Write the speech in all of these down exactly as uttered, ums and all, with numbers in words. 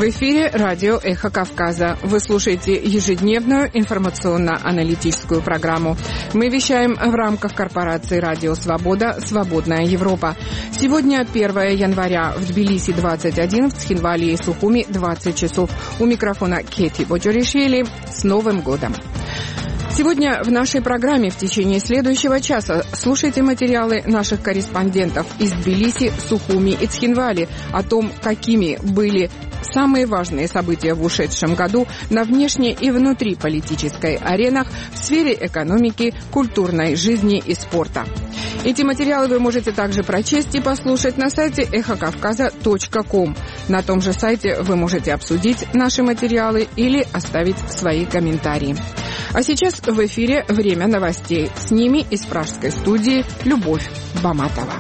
В эфире радио «Эхо Кавказа». Вы слушаете ежедневную информационно-аналитическую программу. Мы вещаем в рамках корпорации «Радио Свобода. Свободная Европа». Сегодня первое января. В Тбилиси двадцать один, в Цхинвале и Сухуми двадцать часов. У микрофона Кети Боджоришвили. С Новым годом! Сегодня в нашей программе в течение следующего часа слушайте материалы наших корреспондентов из Тбилиси, Сухуми и Цхинвали о том, какими были самые важные события в ушедшем году на внешней и внутриполитической аренах в сфере экономики, культурной жизни и спорта. Эти материалы вы можете также прочесть и послушать на сайте эхо кавказа точка ком. На том же сайте вы можете обсудить наши материалы или оставить свои комментарии. А сейчас в эфире «Время новостей». С ними из пражской студии Любовь Баматова.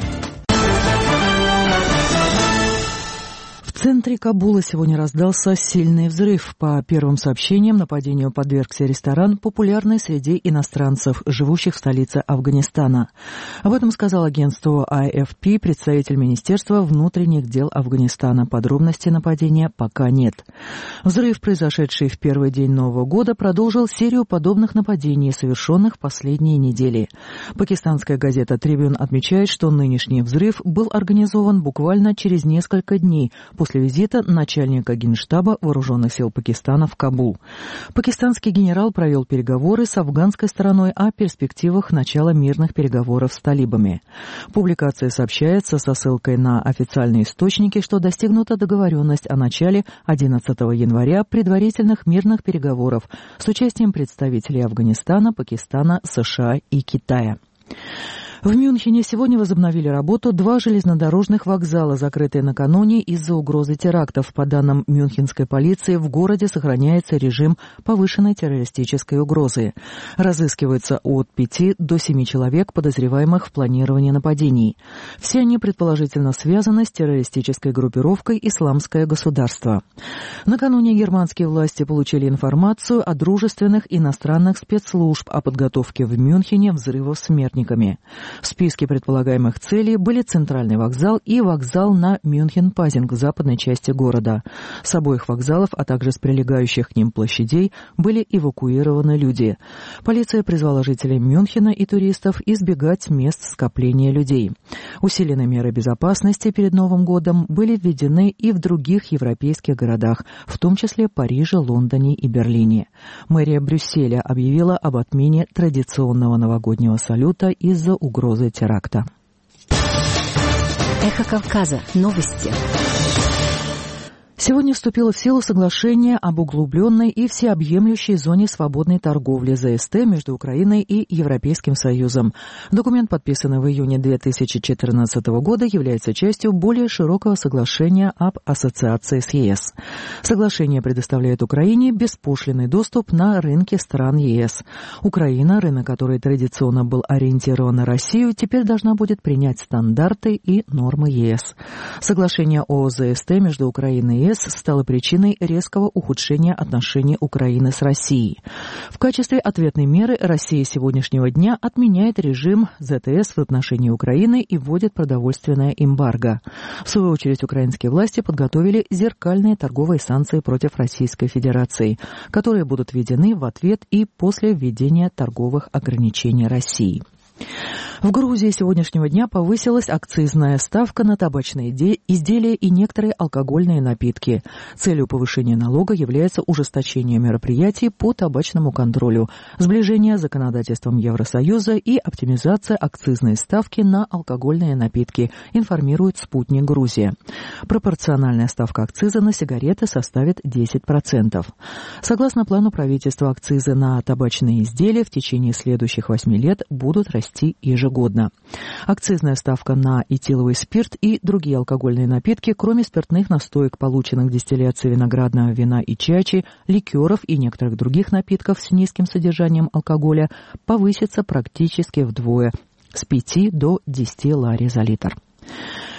В центре Кабула сегодня раздался сильный взрыв. По первым сообщениям, нападению подвергся ресторан, популярный среди иностранцев, живущих в столице Афганистана. Об этом сказал агентству эй эф пи представитель Министерства внутренних дел Афганистана. Подробностей нападения пока нет. Взрыв, произошедший в первый день Нового года, продолжил серию подобных нападений, совершенных в последние недели. Пакистанская газета «Трибюн» отмечает, что нынешний взрыв был организован буквально через несколько дней после визита начальника Генштаба Вооруженных сил Пакистана в Кабул. Пакистанский генерал провел переговоры с афганской стороной о перспективах начала мирных переговоров с талибами. В публикации сообщается со ссылкой на официальные источники, что достигнута договоренность о начале одиннадцатого января предварительных мирных переговоров с участием представителей Афганистана, Пакистана, США и Китая. В Мюнхене сегодня возобновили работу два железнодорожных вокзала, закрытые накануне из-за угрозы терактов. По данным мюнхенской полиции, в городе сохраняется режим повышенной террористической угрозы. Разыскивается от пяти до семи человек, подозреваемых в планировании нападений. Все они предположительно связаны с террористической группировкой «Исламское государство». Накануне германские власти получили информацию о дружественных иностранных спецслужб о подготовке в Мюнхене взрывов смертниками. В списке предполагаемых целей были центральный вокзал и вокзал на Мюнхен-Пазинг в западной части города. С обоих вокзалов, а также с прилегающих к ним площадей, были эвакуированы люди. Полиция призвала жителей Мюнхена и туристов избегать мест скопления людей. Усиленные меры безопасности перед Новым годом были введены и в других европейских городах, в том числе Париже, Лондоне и Берлине. Мэрия Брюсселя объявила об отмене традиционного новогоднего салюта из-за угрозы угрозы теракта. Эхо Кавказа. Новости. Сегодня вступило в силу соглашение об углубленной и всеобъемлющей зоне свободной торговли зэ эс тэ между Украиной и Европейским Союзом. Документ, подписанный в июне две тысячи четырнадцатого года, является частью более широкого соглашения об ассоциации с е эс. Соглашение предоставляет Украине беспошлинный доступ на рынки стран е эс. Украина, рынок который традиционно был ориентирован на Россию, теперь должна будет принять стандарты и нормы е эс. Соглашение о зэ эс тэ между Украиной и е эс стало причиной резкого ухудшения отношений Украины с Россией. В качестве ответной меры Россия сегодняшнего дня отменяет режим зэ тэ эс в отношении Украины и вводит продовольственное эмбарго. В свою очередь, украинские власти подготовили зеркальные торговые санкции против Российской Федерации, которые будут введены в ответ и после введения торговых ограничений России. В Грузии сегодняшнего дня повысилась акцизная ставка на табачные изделия и некоторые алкогольные напитки. Целью повышения налога является ужесточение мероприятий по табачному контролю, сближение с законодательством Евросоюза и оптимизация акцизной ставки на алкогольные напитки, информирует «Спутник Грузия». Пропорциональная ставка акциза на сигареты составит десять процентов. Согласно плану правительства, акцизы на табачные изделия в течение следующих восьми лет будут расти ежегодно. Акцизная ставка на этиловый спирт и другие алкогольные напитки, кроме спиртных настоек, полученных дистилляцией виноградного вина и чачи, ликеров и некоторых других напитков с низким содержанием алкоголя, повысится практически вдвое – с пяти до десяти лари за литр.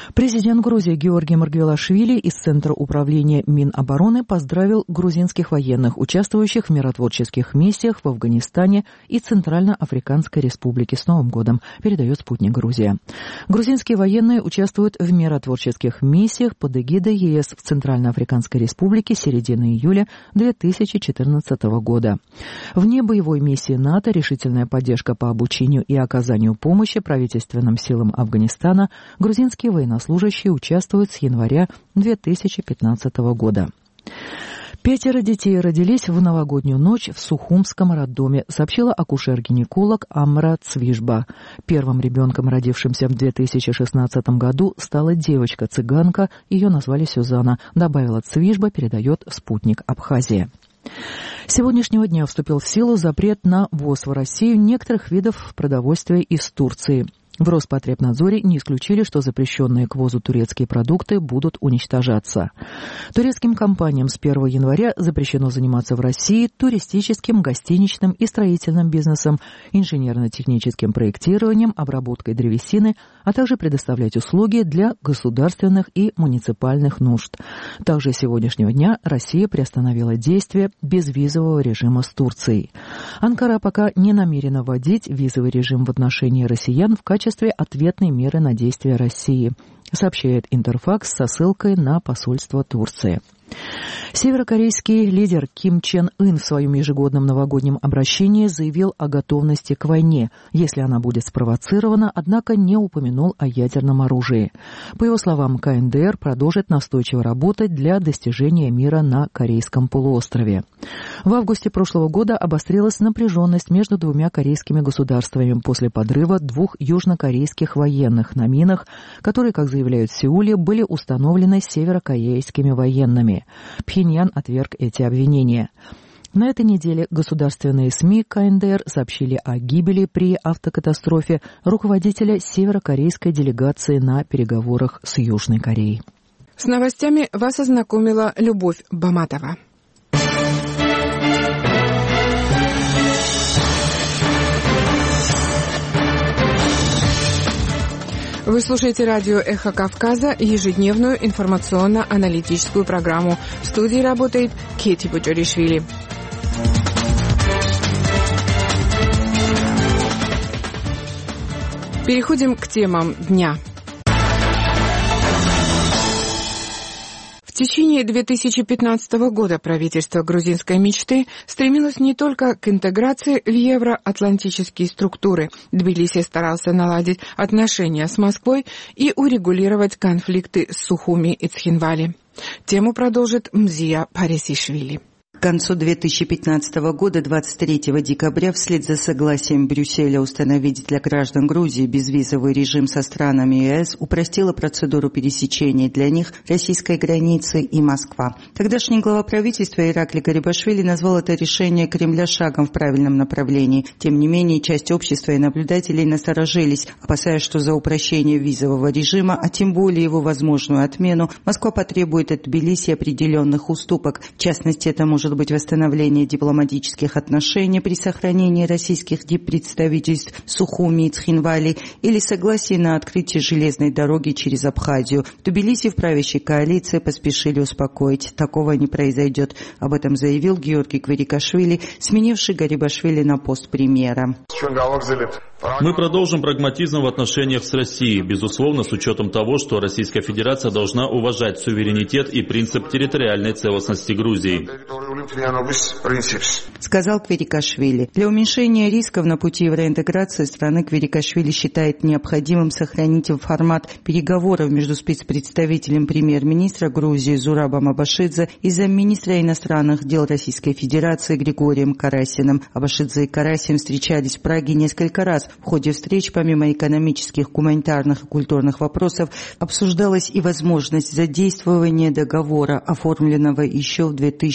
Президент Грузии Георгий Маргвелашвили из Центра управления Минобороны поздравил грузинских военных, участвующих в миротворческих миссиях в Афганистане и Центральноафриканской Республике с Новым годом, передает «Спутник Грузия». Грузинские военные участвуют в миротворческих миссиях под эгидой ЕС в Центральноафриканской Республике с середины июля две тысячи четырнадцатого года. Вне боевой миссии НАТО решительная поддержка по обучению и оказанию помощи правительственным силам Афганистана грузинские военнослужащие участвуют с января две тысячи пятнадцатого года. Пятеро детей родились в новогоднюю ночь в Сухумском роддоме, сообщила акушер-гинеколог Амра Цвижба. Первым ребенком, родившимся в две тысячи шестнадцатом году, стала девочка-цыганка, ее назвали Сюзанна, добавила Цвижба, передает «Спутник Абхазия». С сегодняшнего дня вступил в силу запрет на ввоз в Россию некоторых видов продовольствия из Турции. В Роспотребнадзоре не исключили, что запрещенные к ввозу турецкие продукты будут уничтожаться. Турецким компаниям с первого января запрещено заниматься в России туристическим, гостиничным и строительным бизнесом, инженерно-техническим проектированием, обработкой древесины, а также предоставлять услуги для государственных и муниципальных нужд. Также с сегодняшнего дня Россия приостановила действие безвизового режима с Турцией. Анкара пока не намерена вводить визовый режим в отношении россиян в качестве В качестве ответной меры на действия России, сообщает Интерфакс со ссылкой на посольство Турции. Северокорейский лидер Ким Чен Ын в своем ежегодном новогоднем обращении заявил о готовности к войне, если она будет спровоцирована, однако не упомянул о ядерном оружии. По его словам, ка эн дэ эр продолжит настойчиво работать для достижения мира на Корейском полуострове. В августе прошлого года обострилась напряженность между двумя корейскими государствами после подрыва двух южнокорейских военных на минах, которые, как заявляют в Сеуле, были установлены северокорейскими военными. Пхеньян отверг эти обвинения. На этой неделе государственные СМИ ка эн дэ эр сообщили о гибели при автокатастрофе руководителя северокорейской делегации на переговорах с Южной Кореей. С новостями вас ознакомила Любовь Баматова. Вы слушаете радио «Эхо Кавказа», ежедневную информационно-аналитическую программу. В студии работает Кети Буджаришвили. Переходим к темам дня. В течение две тысячи пятнадцатого года правительство грузинской мечты стремилось не только к интеграции в евроатлантические структуры. Тбилиси старался наладить отношения с Москвой и урегулировать конфликты с Сухуми и Цхинвали. Тему продолжит Мзия Парисишвили. К концу две тысячи пятнадцатого года, двадцать третьего декабря, вслед за согласием Брюсселя установить для граждан Грузии безвизовый режим со странами е эс, упростила процедуру пересечения для них российской границы и Москва. Тогдашний глава правительства Ираклий Гарибашвили назвал это решение Кремля шагом в правильном направлении. Тем не менее, часть общества и наблюдателей насторожились, опасаясь, что за упрощение визового режима, а тем более его возможную отмену, Москва потребует от Тбилиси определенных уступок. В частности, это может быть восстановление дипломатических отношений при сохранении российских диппредставительств Сухуми и Цхинвали или согласие на открытие железной дороги через Абхазию. В Тбилиси в правящей коалиции поспешили успокоить. Такого не произойдет. Об этом заявил Георгий Квирикашвили, сменивший Гарибашвили на пост премьера. Мы продолжим прагматизм в отношениях с Россией, безусловно, с учетом того, что Российская Федерация должна уважать суверенитет и принцип территориальной целостности Грузии, сказал Квирикашвили. Для уменьшения рисков на пути евроинтеграции страны Квирикашвили считает необходимым сохранить формат переговоров между спецпредставителем премьер-министра Грузии Зурабом Абашидзе и замминистра иностранных дел Российской Федерации Григорием Карасиным. Абашидзе и Карасин встречались в Праге несколько раз. В ходе встреч, помимо экономических, гуманитарных и культурных вопросов, обсуждалась и возможность задействования договора, оформленного еще в две тысячи одиннадцатом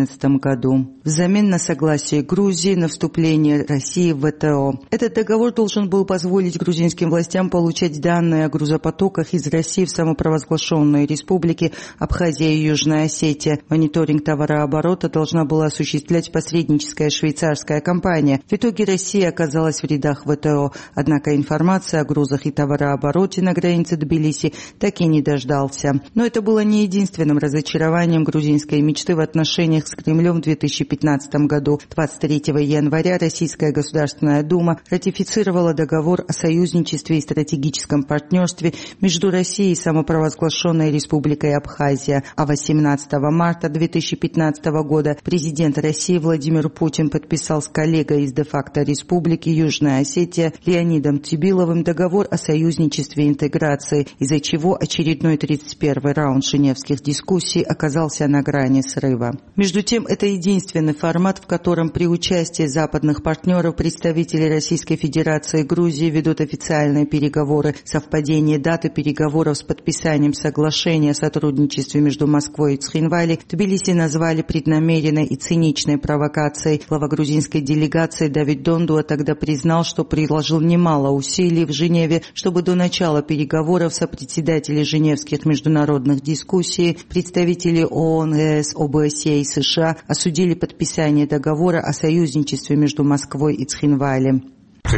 одиннадцатом году взамен на согласие Грузии на вступление России в вэ тэ о. Этот договор должен был позволить грузинским властям получать данные о грузопотоках из России в самопровозглашенные республики Абхазия и Южная Осетия. Мониторинг товарооборота должна была осуществлять посредническая швейцарская компания. В итоге Россия оказалась в рядах вэ тэ о, однако информация о грузах и товарообороте на границе Тбилиси так и не дождался. Но это было не единственным разочарованием грузинской мечты в отношениях с Кремлем в две тысячи пятнадцатом году. двадцать третьего января Российская Государственная Дума ратифицировала договор о союзничестве и стратегическом партнерстве между Россией и самопровозглашенной Республикой Абхазия. А восемнадцатого марта две тысячи пятнадцатого года президент России Владимир Путин подписал с коллегой из де-факто Республики Южная Осетия Леонидом Тибиловым договор о союзничестве и интеграции, из-за чего очередной тридцать первый раунд женевских дискуссий оказался на грани срыва. Между тем, это единственный формат, в котором при участии западных партнеров представители Российской Федерации и Грузии ведут официальные переговоры. Совпадение даты переговоров с подписанием соглашения о сотрудничестве между Москвой и Цхинвали в Тбилиси назвали преднамеренной и циничной провокацией. Глава грузинской делегации Давид Дондуа тогда признал, что приложил немало усилий в Женеве, чтобы до начала переговоров сопредседатели женевских международных дискуссий, представители ООН, ЕС, о бэ эс е и США осудили подписание договора о союзничестве между Москвой и Цхинвали. В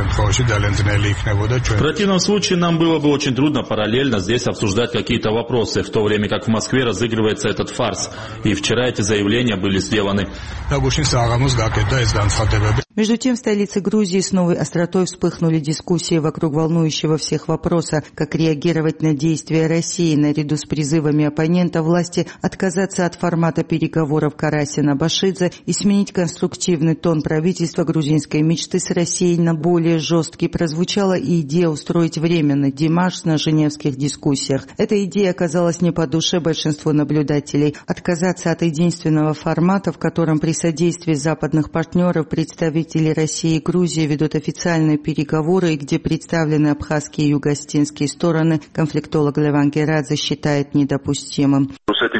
противном случае нам было бы очень трудно параллельно здесь обсуждать какие-то вопросы, в то время как в Москве разыгрывается этот фарс. И вчера эти заявления были сделаны. Между тем, в столице Грузии с новой остротой вспыхнули дискуссии вокруг волнующего всех вопроса, как реагировать на действия России, наряду с призывами оппонента власти отказаться от формата переговоров Карасина-Башидзе и сменить конструктивный тон правительства грузинской мечты с Россией на более жесткий. Прозвучала и идея устроить временный демарш на женевских дискуссиях. Эта идея оказалась не по душе большинству наблюдателей. Отказаться от единственного формата, в котором при содействии западных партнеров представители России и Грузии ведут официальные переговоры, и где представлены абхазские и юго-осетинские стороны, конфликтолог Леван Герадзе считает недопустимым.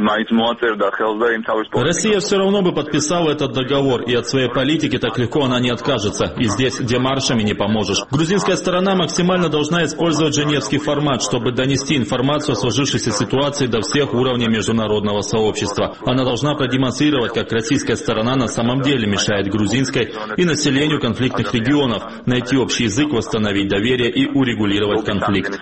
Россия все равно бы подписала этот договор, и от своей политики так легко она не откажется. И здесь демаршами не поможешь. Грузинская сторона максимально должна использовать женевский формат, чтобы донести информацию о сложившейся ситуации до всех уровней международного сообщества. Она должна продемонстрировать, как российская сторона на самом деле мешает грузинской и населению конфликтных регионов, найти общий язык, восстановить доверие и урегулировать конфликт.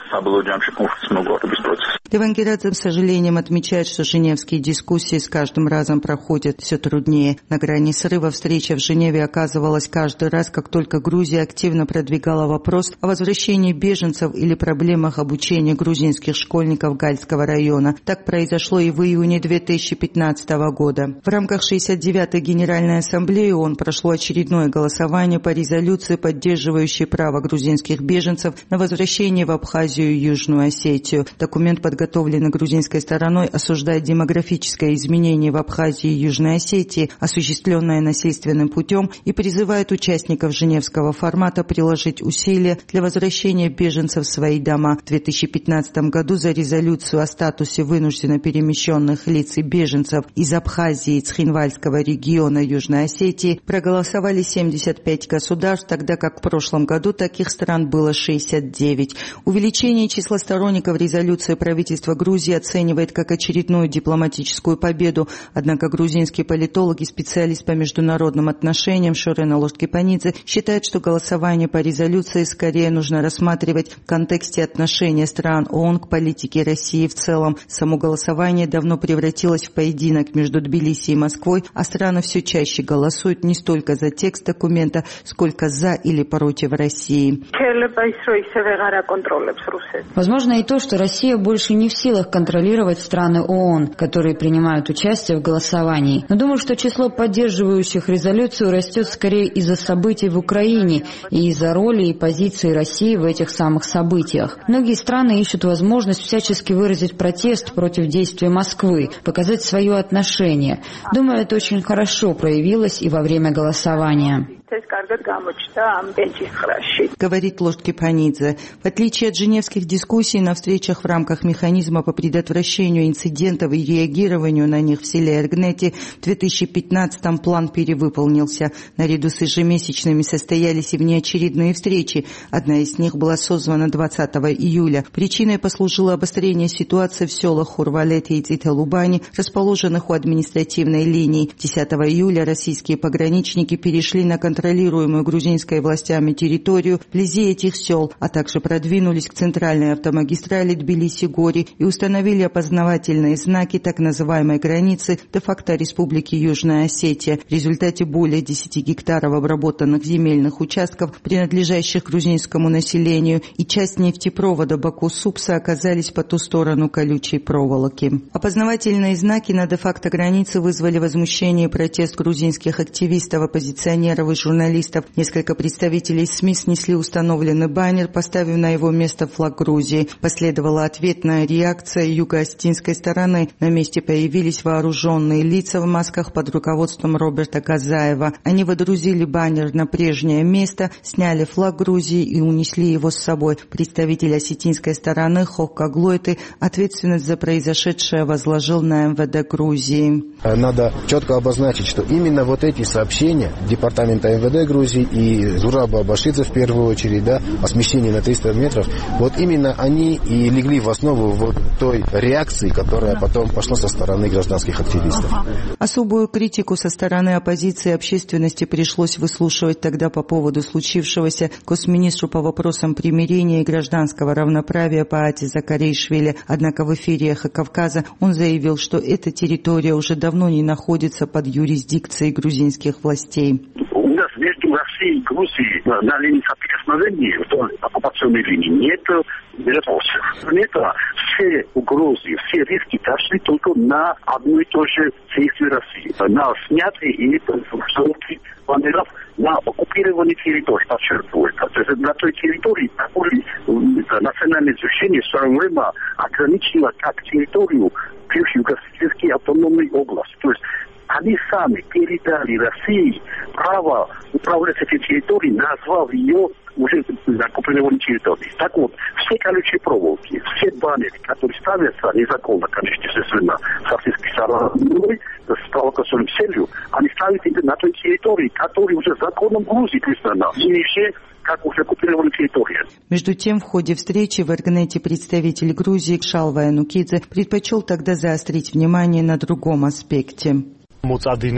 Леван Герадзе с сожалением отмечает, что женевские дискуссии с каждым разом проходят все труднее. На грани срыва встреча в Женеве оказывалась каждый раз, как только Грузия активно продвигала вопрос о возвращении беженцев или проблемах обучения грузинских школьников Гальского района. Так произошло и в июне две тысячи пятнадцатого года. В рамках шестьдесят девятой Генеральной Ассамблеи ООН прошло очередное голосование по резолюции, поддерживающей право грузинских беженцев на возвращение в Абхазию и Южную Осетию. Документ, подготовленный грузинской стороной, осуждает демографическое изменение в Абхазии и Южной Осетии, осуществленное насильственным путем, и призывает участников женевского формата приложить усилия для возвращения беженцев в свои дома. В две тысячи пятнадцатом году за резолюцию о статусе вынужденно перемещенных лиц и беженцев из Абхазии и Цхинвальского региона Южной Осетии проголосовали семьдесят пять государств, тогда как в прошлом году таких стран было шестьдесят девять. Увеличение числа сторонников резолюции правительство Грузии оценивает как очередную дипломатическую победу, однако грузинский политолог и специалист по международным отношениям Шорена Лошткипанидзе считает, что голосование по резолюции скорее нужно рассматривать в контексте отношения стран ООН к политике России в целом. Само голосование давно превратилось в поединок между Тбилиси и Москвой, а страны все чаще голосуют не столько за текст документа, сколько за или против России. Возможно и то, что Россия больше не в силах контролировать страны ООН, которые принимают участие в голосовании. Но думаю, что число поддерживающих резолюцию растет скорее из-за событий в Украине и из-за роли и позиции России в этих самых событиях. Многие страны ищут возможность всячески выразить протест против действий Москвы, показать свое отношение. Думаю, это очень хорошо проявилось и во время голосования. Говорит Лошд Кипанидзе. В отличие от женевских дискуссий, на встречах в рамках механизма по предотвращению инцидентов и реагированию на них в селе Эргнети в две тысячи пятнадцатом план перевыполнился. Наряду с ежемесячными состоялись и внеочередные встречи. Одна из них была созвана двадцатого июля. Причиной послужило обострение ситуации в селах Хурвалете и Циталубани, расположенных у административной линии. десятого июля российские пограничники перешли на контролируемую грузинской властями территорию вблизи этих сел, а также продвинулись к центральной автомагистрали Тбилиси-Гори и установили опознавательные знаки так называемой границы де-факто Республики Южная Осетия. В результате более десяти гектаров обработанных земельных участков, принадлежащих грузинскому населению, и часть нефтепровода Баку-Супса оказались по ту сторону колючей проволоки. Опознавательные знаки на де-факто границе вызвали возмущение и протест грузинских активистов, оппозиционеров и журналистов. Несколько представителей СМИ снесли установленный баннер, поставив на его место флаг Грузии. Последовала ответная реакция юго-осетинской стороны. На месте появились вооруженные лица в масках под руководством Роберта Газаева. Они водрузили баннер на прежнее место, сняли флаг Грузии и унесли его с собой. Представитель осетинской стороны Хокка Глойты ответственность за произошедшее возложил на эм вэ дэ Грузии. Надо четко обозначить, что именно вот эти сообщения департамента эм вэ дэ Грузии и Зураба Башидзе в первую очередь, да, о смещении на триста метров, вот именно они и легли в основу вот той реакции, которая потом пошла со стороны гражданских активистов. Особую критику со стороны оппозиции и общественности пришлось выслушивать тогда по поводу случившегося госминистру по вопросам примирения и гражданского равноправия Паати Закаришвили. Однако в эфире «Эхо Кавказа» он заявил, что эта территория уже давно не находится под юрисдикцией грузинских властей. У нас между Россией и Грузией на линии соприкосновения, вдоль оккупационной линии, нет вопросов. Нет, все угрозы, все риски дошли только на одну и ту же действие России. На снятие и установки баннеров на оккупированной территории, подчеркиваю. То есть на той территории, которую национальное движение в свое время ограничило как территорию Юго-Осетинской автономной области. То есть они сами передали России право управлять этой территорией, назвав ее уже оккупированной территорией. Так вот, все колючие проволоки, все баннеры, которые ставятся незаконно, конечно, естественно, с российской стороны, с провокационной целью, они ставят на той территории, которая уже законом Грузии признана, ниже, как уже оккупированная территория. Между тем, в ходе встречи в Эргнете представитель Грузии Кшалва Янукидзе предпочел тогда заострить внимание на другом аспекте. Мы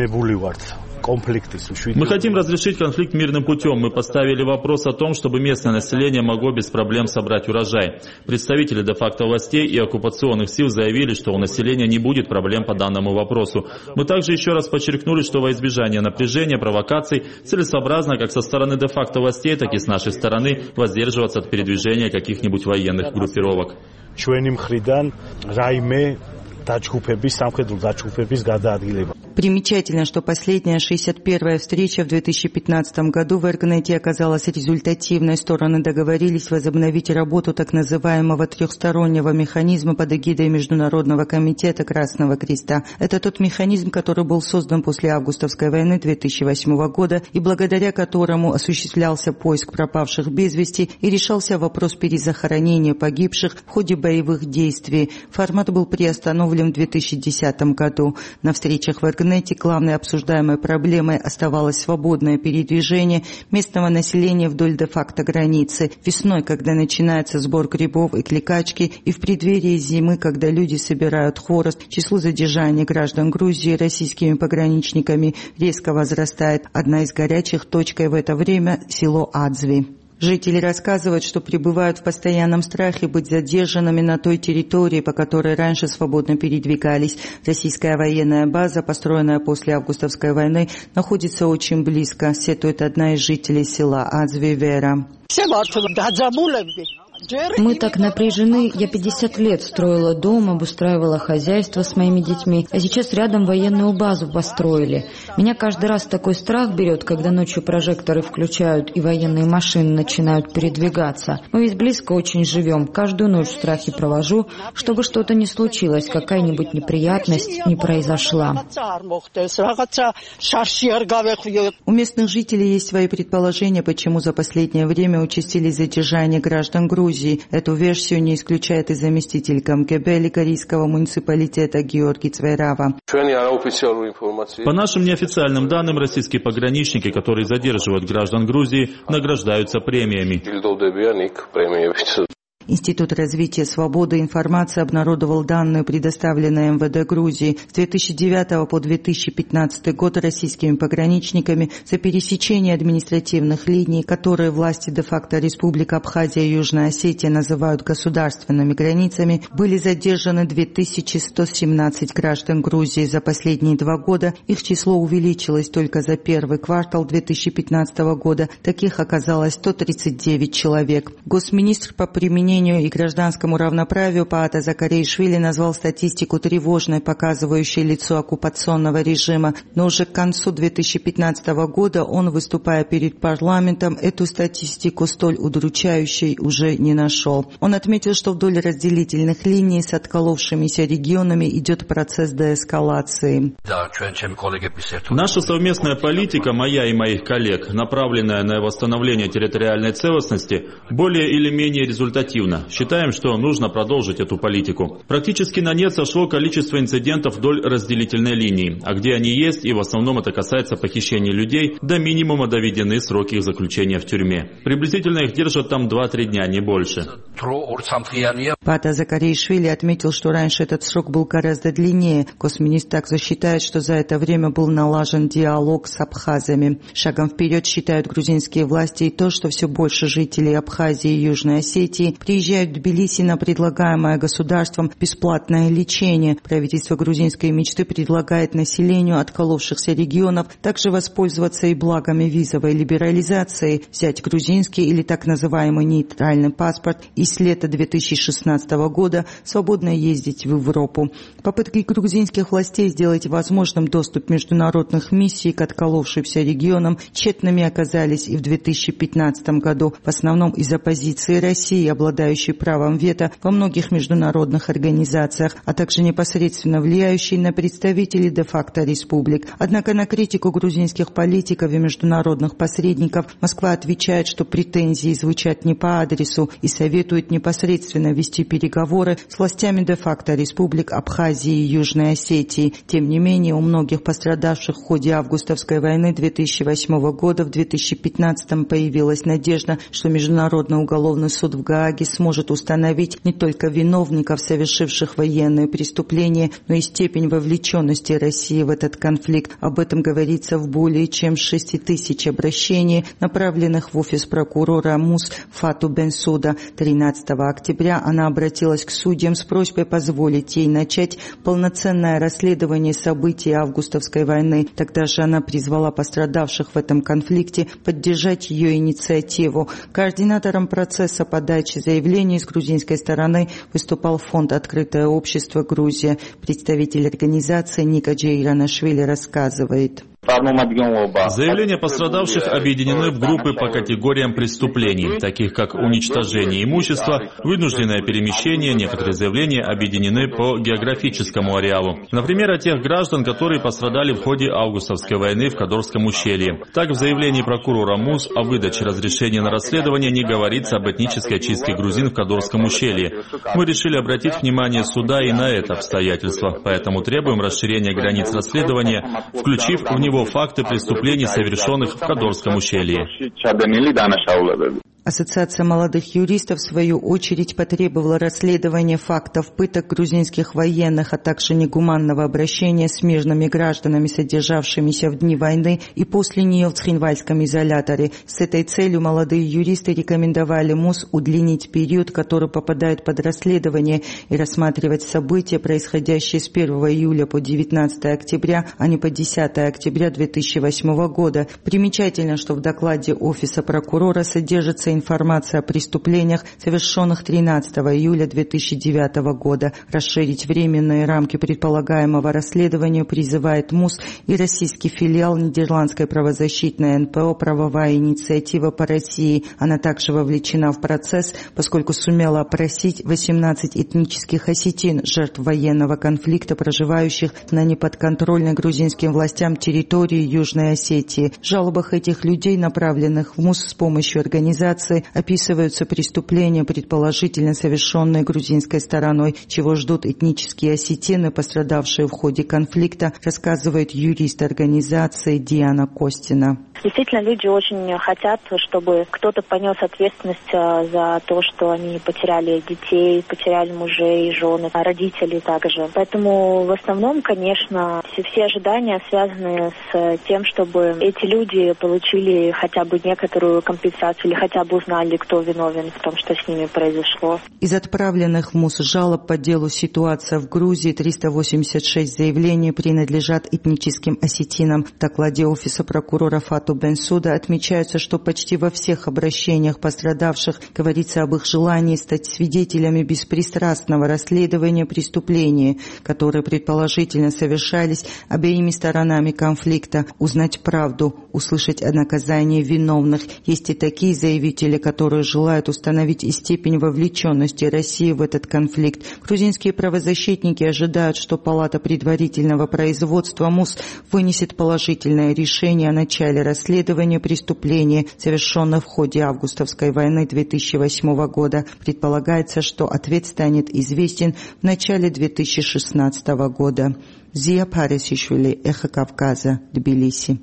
хотим разрешить конфликт мирным путем. Мы поставили вопрос о том, чтобы местное население могло без проблем собрать урожай. Представители де-факто властей и оккупационных сил заявили, что у населения не будет проблем по данному вопросу. Мы также еще раз подчеркнули, что во избежание напряжения, провокаций целесообразно как со стороны де-факто властей, так и с нашей стороны воздерживаться от передвижения каких-нибудь военных группировок. Примечательно, что последняя шестьдесят первая встреча в две тысячи пятнадцатом году в Эргнете оказалась результативной. Стороны договорились возобновить работу так называемого трехстороннего механизма под эгидой Международного комитета Красного Креста. Это тот механизм, который был создан после августовской войны две тысячи восьмого года и благодаря которому осуществлялся поиск пропавших без вести и решался вопрос перезахоронения погибших в ходе боевых действий. Формат был приостановлен в две тысячи десятом году. На встречах в Эргнете главной обсуждаемой проблемой оставалось свободное передвижение местного населения вдоль де-факто границы. Весной, когда начинается сбор грибов и кликачки, и в преддверии зимы, когда люди собирают хворост, число задержаний граждан Грузии российскими пограничниками резко возрастает. Одна из горячих точек в это время – село Адзви. Жители рассказывают, что пребывают в постоянном страхе быть задержанными на той территории, по которой раньше свободно передвигались. Российская военная база, построенная после августовской войны, находится очень близко, сетует одна из жителей села Адзви Вера. Мы так напряжены. Я пятьдесят лет строила дом, обустраивала хозяйство с моими детьми, а сейчас рядом военную базу построили. Меня каждый раз такой страх берет, когда ночью прожекторы включают и военные машины начинают передвигаться. Мы ведь близко очень живем, каждую ночь в страхе провожу, чтобы что-то не случилось, какая-нибудь неприятность не произошла. У местных жителей есть свои предположения, почему за последнее время участились задержания граждан Грузии. Эту версию не исключает и заместитель КМКБ Ликарийского муниципалитета Георгий Цвейрава. По нашим неофициальным данным, российские пограничники, которые задерживают граждан Грузии, награждаются премиями. Институт развития свободы информации обнародовал данные, предоставленные эм вэ дэ Грузии. С две тысячи девятого по две тысячи пятнадцатый год российскими пограничниками за пересечение административных линий, которые власти де-факто Республика Абхазия и Южная Осетия называют государственными границами, были задержаны две тысячи сто семнадцать граждан Грузии. За последние два года их число увеличилось. Только за первый квартал две тысячи пятнадцатого года таких оказалось сто тридцать девять человек. Госминистр по применению и гражданскому равноправию Паата Закаришвили назвал статистику тревожной, показывающей лицо оккупационного режима. Но уже к концу две тысячи пятнадцатого года он, выступая перед парламентом, эту статистику столь удручающей уже не нашел. Он отметил, что вдоль разделительных линий с отколовшимися регионами идет процесс деэскалации. Наша совместная политика, моя и моих коллег, направленная на восстановление территориальной целостности, более или менее результативна. Считаем, что нужно продолжить эту политику. Практически на нет сошло количество инцидентов вдоль разделительной линии, а где они есть, и в основном это касается похищения людей, до минимума доведены сроки их заключения в тюрьме. Приблизительно их держат там два-три дня, не больше. Паата Закаришвили отметил, что раньше этот срок был гораздо длиннее. Госминистр также считает, что за это время был налажен диалог с абхазами. Шагом вперед считают грузинские власти и то, что все больше жителей Абхазии и Южной Осетии приезжают в Тбилиси на предлагаемое государством бесплатное лечение. Правительство грузинской мечты предлагает населению отколовшихся регионов также воспользоваться и благами визовой либерализации, взять грузинский или так называемый нейтральный паспорт и с лета две тысячи шестнадцатого года свободно ездить в Европу. Попытки грузинских властей сделать возможным доступ международных миссий к отколовшимся регионам тщетными оказались и в две тысячи пятнадцатом году, в основном из-за позиции России, обладающей правом вето во многих международных организациях, а также непосредственно влияющей на представителей де-факто республик. Однако на критику грузинских политиков и международных посредников Москва отвечает, что претензии звучат не по адресу и советует непосредственно вести переговоры с властями де-факто республик Абхазии и Южной Осетии. Тем не менее, у многих пострадавших в ходе августовской войны две тысячи восьмого года в две тысячи пятнадцатом появилась надежда, что Международный уголовный суд в Гааге сможет установить не только виновников, совершивших военные преступления, но и степень вовлеченности России в этот конфликт. Об этом говорится в более чем шести тысяч обращений, направленных в офис прокурора МУС Фату Бенсуда. тринадцатого октября она обратилась к судьям с просьбой позволить ей начать полноценное расследование событий августовской войны. Тогда же она призвала пострадавших в этом конфликте поддержать ее инициативу. Координатором процесса подачи заявлений с грузинской стороны выступал фонд «Открытое общество Грузия». Представитель организации Ника Джейранашвили рассказывает. Заявления пострадавших объединены в группы по категориям преступлений, таких как уничтожение имущества, вынужденное перемещение. Некоторые заявления объединены по географическому ареалу. Например, о тех граждан, которые пострадали в ходе августовской войны в Кадорском ущелье. Так, в заявлении прокурора МУС о выдаче разрешения на расследование не говорится об этнической очистке грузин в Кадорском ущелье. Мы решили обратить внимание суда и на это обстоятельство, поэтому требуем расширения границ расследования, включив в него факты преступлений, совершенных в Кадорском ущелье. Ассоциация молодых юристов, в свою очередь, потребовала расследования фактов пыток грузинских военных, а также негуманного обращения с мирными гражданами, содержавшимися в дни войны и после нее в Цхинвальском изоляторе. С этой целью молодые юристы рекомендовали МУС удлинить период, который попадает под расследование, и рассматривать события, происходящие с первого июля по девятнадцатое октября, а не по десятое октября две тысячи восьмого года. Примечательно, что в докладе Офиса прокурора содержится грузинской информации о преступлениях, совершенных тринадцатого июля две тысячи девятого года. Расширить временные рамки предполагаемого расследования призывает МУС и российский филиал нидерландской правозащитной эн пэ о «Правовая инициатива по России». Она также вовлечена в процесс, поскольку сумела опросить восемнадцать этнических осетин, жертв военного конфликта, проживающих на неподконтрольной грузинским властям территории Южной Осетии. В жалобах этих людей, направленных в МУС с помощью организации, описываются преступления, предположительно совершенные грузинской стороной, чего ждут этнические осетины, пострадавшие в ходе конфликта, рассказывает юрист организации Диана Костина. Действительно, люди очень хотят, чтобы кто-то понес ответственность за то, что они потеряли детей, потеряли мужей, жены, родителей также. Поэтому в основном, конечно, все, все ожидания связаны с тем, чтобы эти люди получили хотя бы некоторую компенсацию или хотя бы узнали, кто виновен в том, что с ними произошло. Из отправленных в МУС жалоб по делу «Ситуация в Грузии» триста восемьдесят шесть заявлений принадлежат этническим осетинам. В докладе Офиса прокурора Фату Бенсуда отмечается, что почти во всех обращениях пострадавших говорится об их желании стать свидетелями беспристрастного расследования преступлений, которые предположительно совершались обеими сторонами конфликта, узнать правду, услышать о наказании виновных. Есть и такие заявители, которые желают установить и степень вовлеченности России в этот конфликт. Грузинские правозащитники ожидают, что Палата предварительного производства МУС вынесет положительное решение о начале расследования преступлений, совершенных в ходе августовской войны две тысячи восьмого года. Предполагается, что ответ станет известен в начале две тысячи шестнадцатого года. Зия Парисишвили, Эхо Кавказа, Тбилиси.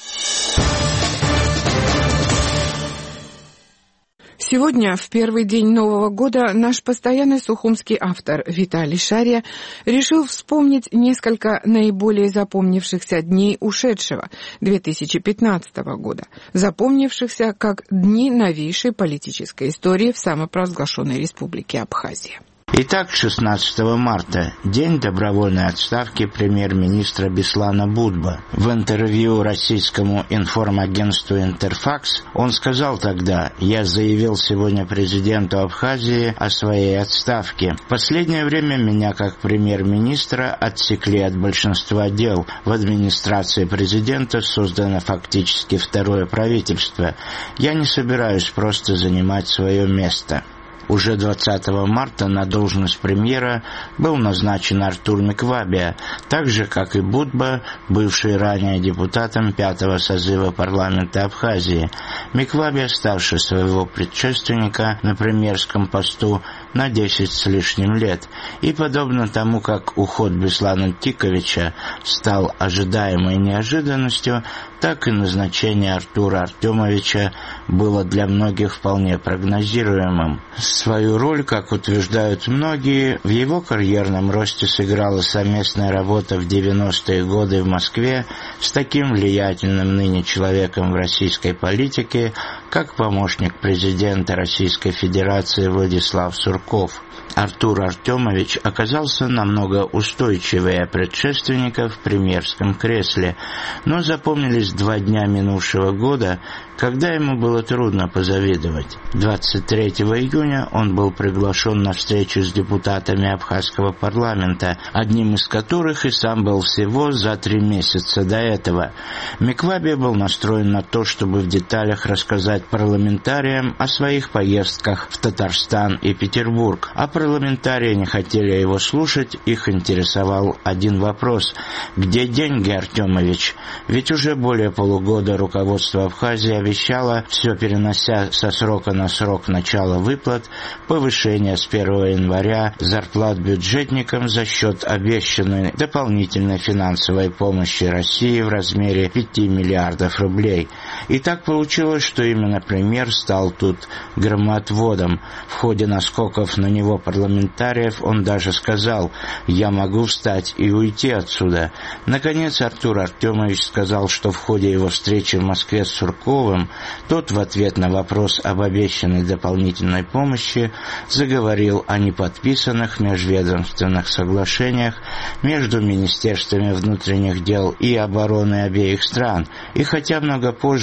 Сегодня, в первый день Нового года, наш постоянный сухумский автор Виталий Шария решил вспомнить несколько наиболее запомнившихся дней ушедшего две тысячи пятнадцатого года, запомнившихся как дни новейшей политической истории в самопровозглашенной республике Абхазия. Итак, шестнадцатого марта, день добровольной отставки премьер-министра Беслана Будба. В интервью российскому информагентству «Интерфакс» он сказал тогда: «Я заявил сегодня президенту Абхазии о своей отставке. В последнее время меня как премьер-министра отсекли от большинства дел. В администрации президента создано фактически второе правительство. Я не собираюсь просто занимать свое место». Уже двадцатого марта на должность премьера был назначен Артур Миквабия, так же, как и Будба, бывший ранее депутатом пятого созыва парламента Абхазии. Миквабия старше своего предшественника на премьерском посту на десять с лишним лет, и подобно тому, как уход Беслана Тиковича стал ожидаемой неожиданностью, так и назначение Артура Артемовича было для многих вполне прогнозируемым. Свою роль, как утверждают многие, в его карьерном росте сыграла совместная работа в девяностые годы в Москве с таким влиятельным ныне человеком в российской политике, как помощник президента Российской Федерации Владислав Сурков. Артур Артемович оказался намного устойчивее предшественника в премьерском кресле, но запомнились два дня минувшего года, когда ему было трудно позавидовать. двадцать третьего июня он был приглашен на встречу с депутатами абхазского парламента, одним из которых и сам был всего за три месяца до этого. Миквабия был настроен на то, чтобы в деталях рассказать парламентариям о своих поездках в Татарстан и Петербург, а парламентарии не хотели его слушать, их интересовал один вопрос: где деньги, Артемович? Ведь уже более полугода руководство Абхазии обещало, все перенося со срока на срок начала выплат, повышение с первого января зарплат бюджетникам за счет обещанной дополнительной финансовой помощи России в размере пяти миллиардов рублей. И так получилось, что именно премьер стал тут громоотводом. В ходе наскоков на него парламентариев он даже сказал: «Я могу встать и уйти отсюда». Наконец Артур Артемович сказал, что в ходе его встречи в Москве с Сурковым тот в ответ на вопрос об обещанной дополнительной помощи заговорил о неподписанных межведомственных соглашениях между Министерствами внутренних дел и обороны обеих стран. И хотя много позже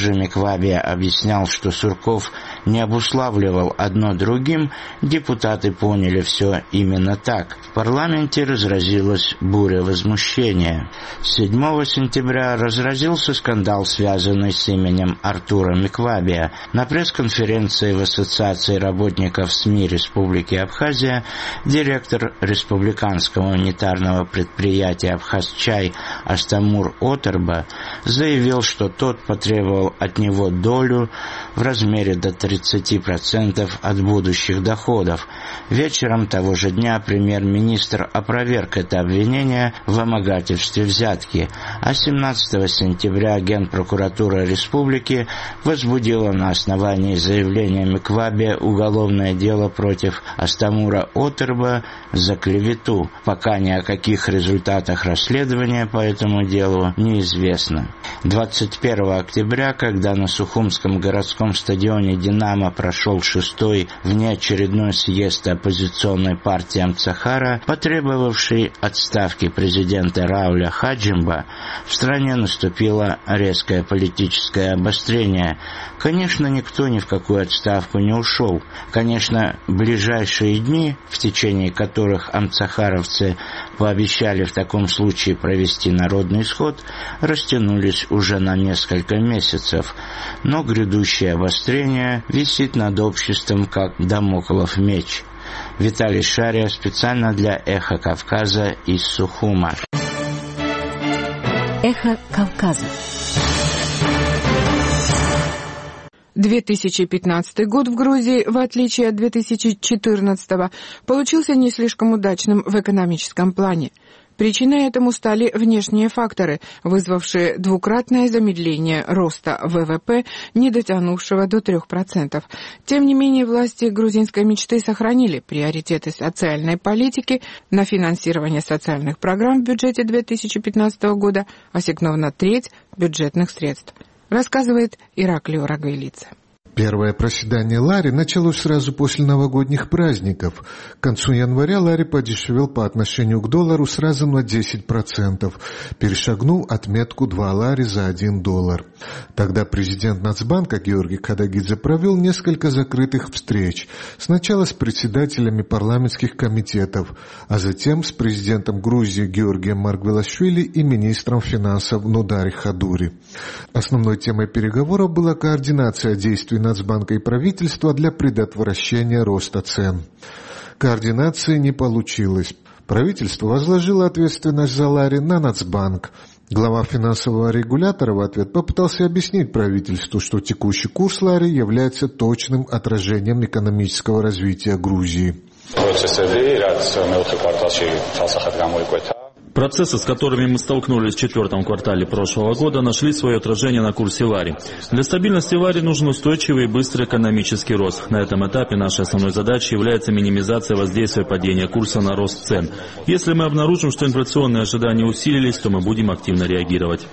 же Миквабия объяснял, что Сурков не обуславливал одно другим, депутаты поняли все именно так. В парламенте разразилась буря возмущения. седьмого сентября разразился скандал, связанный с именем Артура Миквабия. На пресс-конференции в Ассоциации работников СМИ Республики Абхазия директор республиканского унитарного предприятия «Абхазчай» Астамур Отерба заявил, что тот потребовал от него долю в размере до тридцати процентов от будущих доходов. Вечером того же дня премьер-министр опроверг это обвинение в вымогательстве взятки, а семнадцатого сентября Генпрокуратура Республики возбудила на основании заявления Миквабия уголовное дело против Астамура Отерба за клевету. Пока ни о каких результатах расследования по этому делу неизвестно. двадцать первого октября, когда на Сухумском городском стадионе «Динамо» прошел шестой внеочередной съезд оппозиционной партии Амцахара, потребовавший отставки президента Рауля Хаджимба, в стране наступило резкое политическое обострение. Конечно, никто ни в какую отставку не ушел. Конечно, ближайшие дни, в течение которых амцахаровцы пообещали в таком случае провести народный сход, растянулись уже на несколько месяцев. Но грядущее обострение висит над обществом, как дамоклов меч. Виталий Шария специально для «Эхо Кавказа» из Сухума. Эхо Кавказа. две тысячи пятнадцатый год в Грузии, в отличие от две тысячи четырнадцатого, получился не слишком удачным в экономическом плане. Причиной этому стали внешние факторы, вызвавшие двукратное замедление роста ВВП, не дотянувшего до трех процентов. Тем не менее, власти грузинской мечты сохранили приоритеты социальной политики. На финансирование социальных программ в бюджете две тысячи пятнадцатого года ассигнована треть бюджетных средств, рассказывает Ираклио Рагвелидзе. Первое проседание лари началось сразу после новогодних праздников. К концу января лари подешевел по отношению к доллару сразу на десять процентов, перешагнув отметку два лари за один доллар. Тогда президент Нацбанка Георгий Кадагидзе провел несколько закрытых встреч. Сначала с председателями парламентских комитетов, а затем с президентом Грузии Георгием Маргвелашвили и министром финансов Нудари Хадури. Основной темой переговоров была координация действий Нацбанка и правительства для предотвращения роста цен. Координации не получилось. Правительство возложило ответственность за лари на Нацбанк. Глава финансового регулятора в ответ попытался объяснить правительству, что текущий курс лари является точным отражением экономического развития Грузии. Процессы, с которыми мы столкнулись в четвертом квартале прошлого года, нашли свое отражение на курсе лари. Для стабильности лари нужен устойчивый и быстрый экономический рост. На этом этапе нашей основной задачей является минимизация воздействия падения курса на рост цен. Если мы обнаружим, что инфляционные ожидания усилились, то мы будем активно реагировать.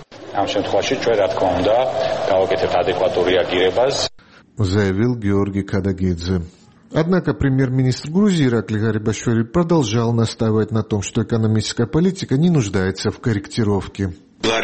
Заявил Георгий Кадагидзе. Однако премьер-министр Грузии Иракли Гарибашвили продолжал настаивать на том, что экономическая политика не нуждается в корректировке.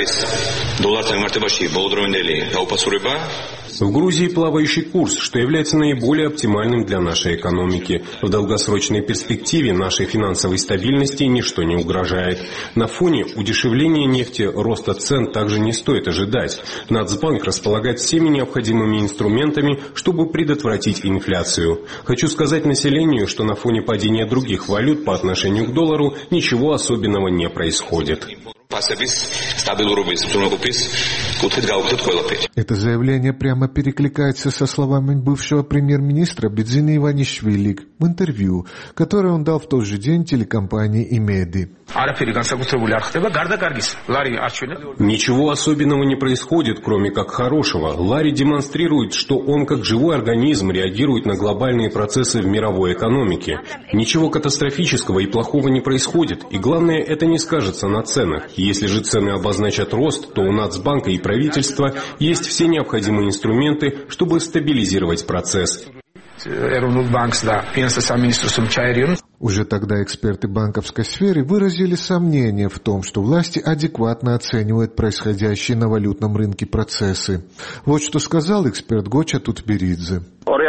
В Грузии плавающий курс, что является наиболее оптимальным для нашей экономики. В долгосрочной перспективе нашей финансовой стабильности ничто не угрожает. На фоне удешевления нефти роста цен также не стоит ожидать. Нацбанк располагает всеми необходимыми инструментами, чтобы предотвратить инфляцию. Хочу сказать населению, что на фоне падения других валют по отношению к доллару ничего особенного не происходит. Это заявление прямо перекликается со словами бывшего премьер-министра Бедзины Иванишвили в интервью, которое он дал в тот же день телекомпании «Имеди». Ничего особенного не происходит, кроме как хорошего. Лари демонстрирует, что он как живой организм реагирует на глобальные процессы в мировой экономике. Ничего катастрофического и плохого не происходит, и главное, это не скажется на ценах. Если же цены обозначат рост, то у Нацбанка и правительства есть все необходимые инструменты, чтобы стабилизировать процесс. Уже тогда эксперты банковской сферы выразили сомнение в том, что власти адекватно оценивают происходящие на валютном рынке процессы. Вот что сказал эксперт Гоча Тутберидзе.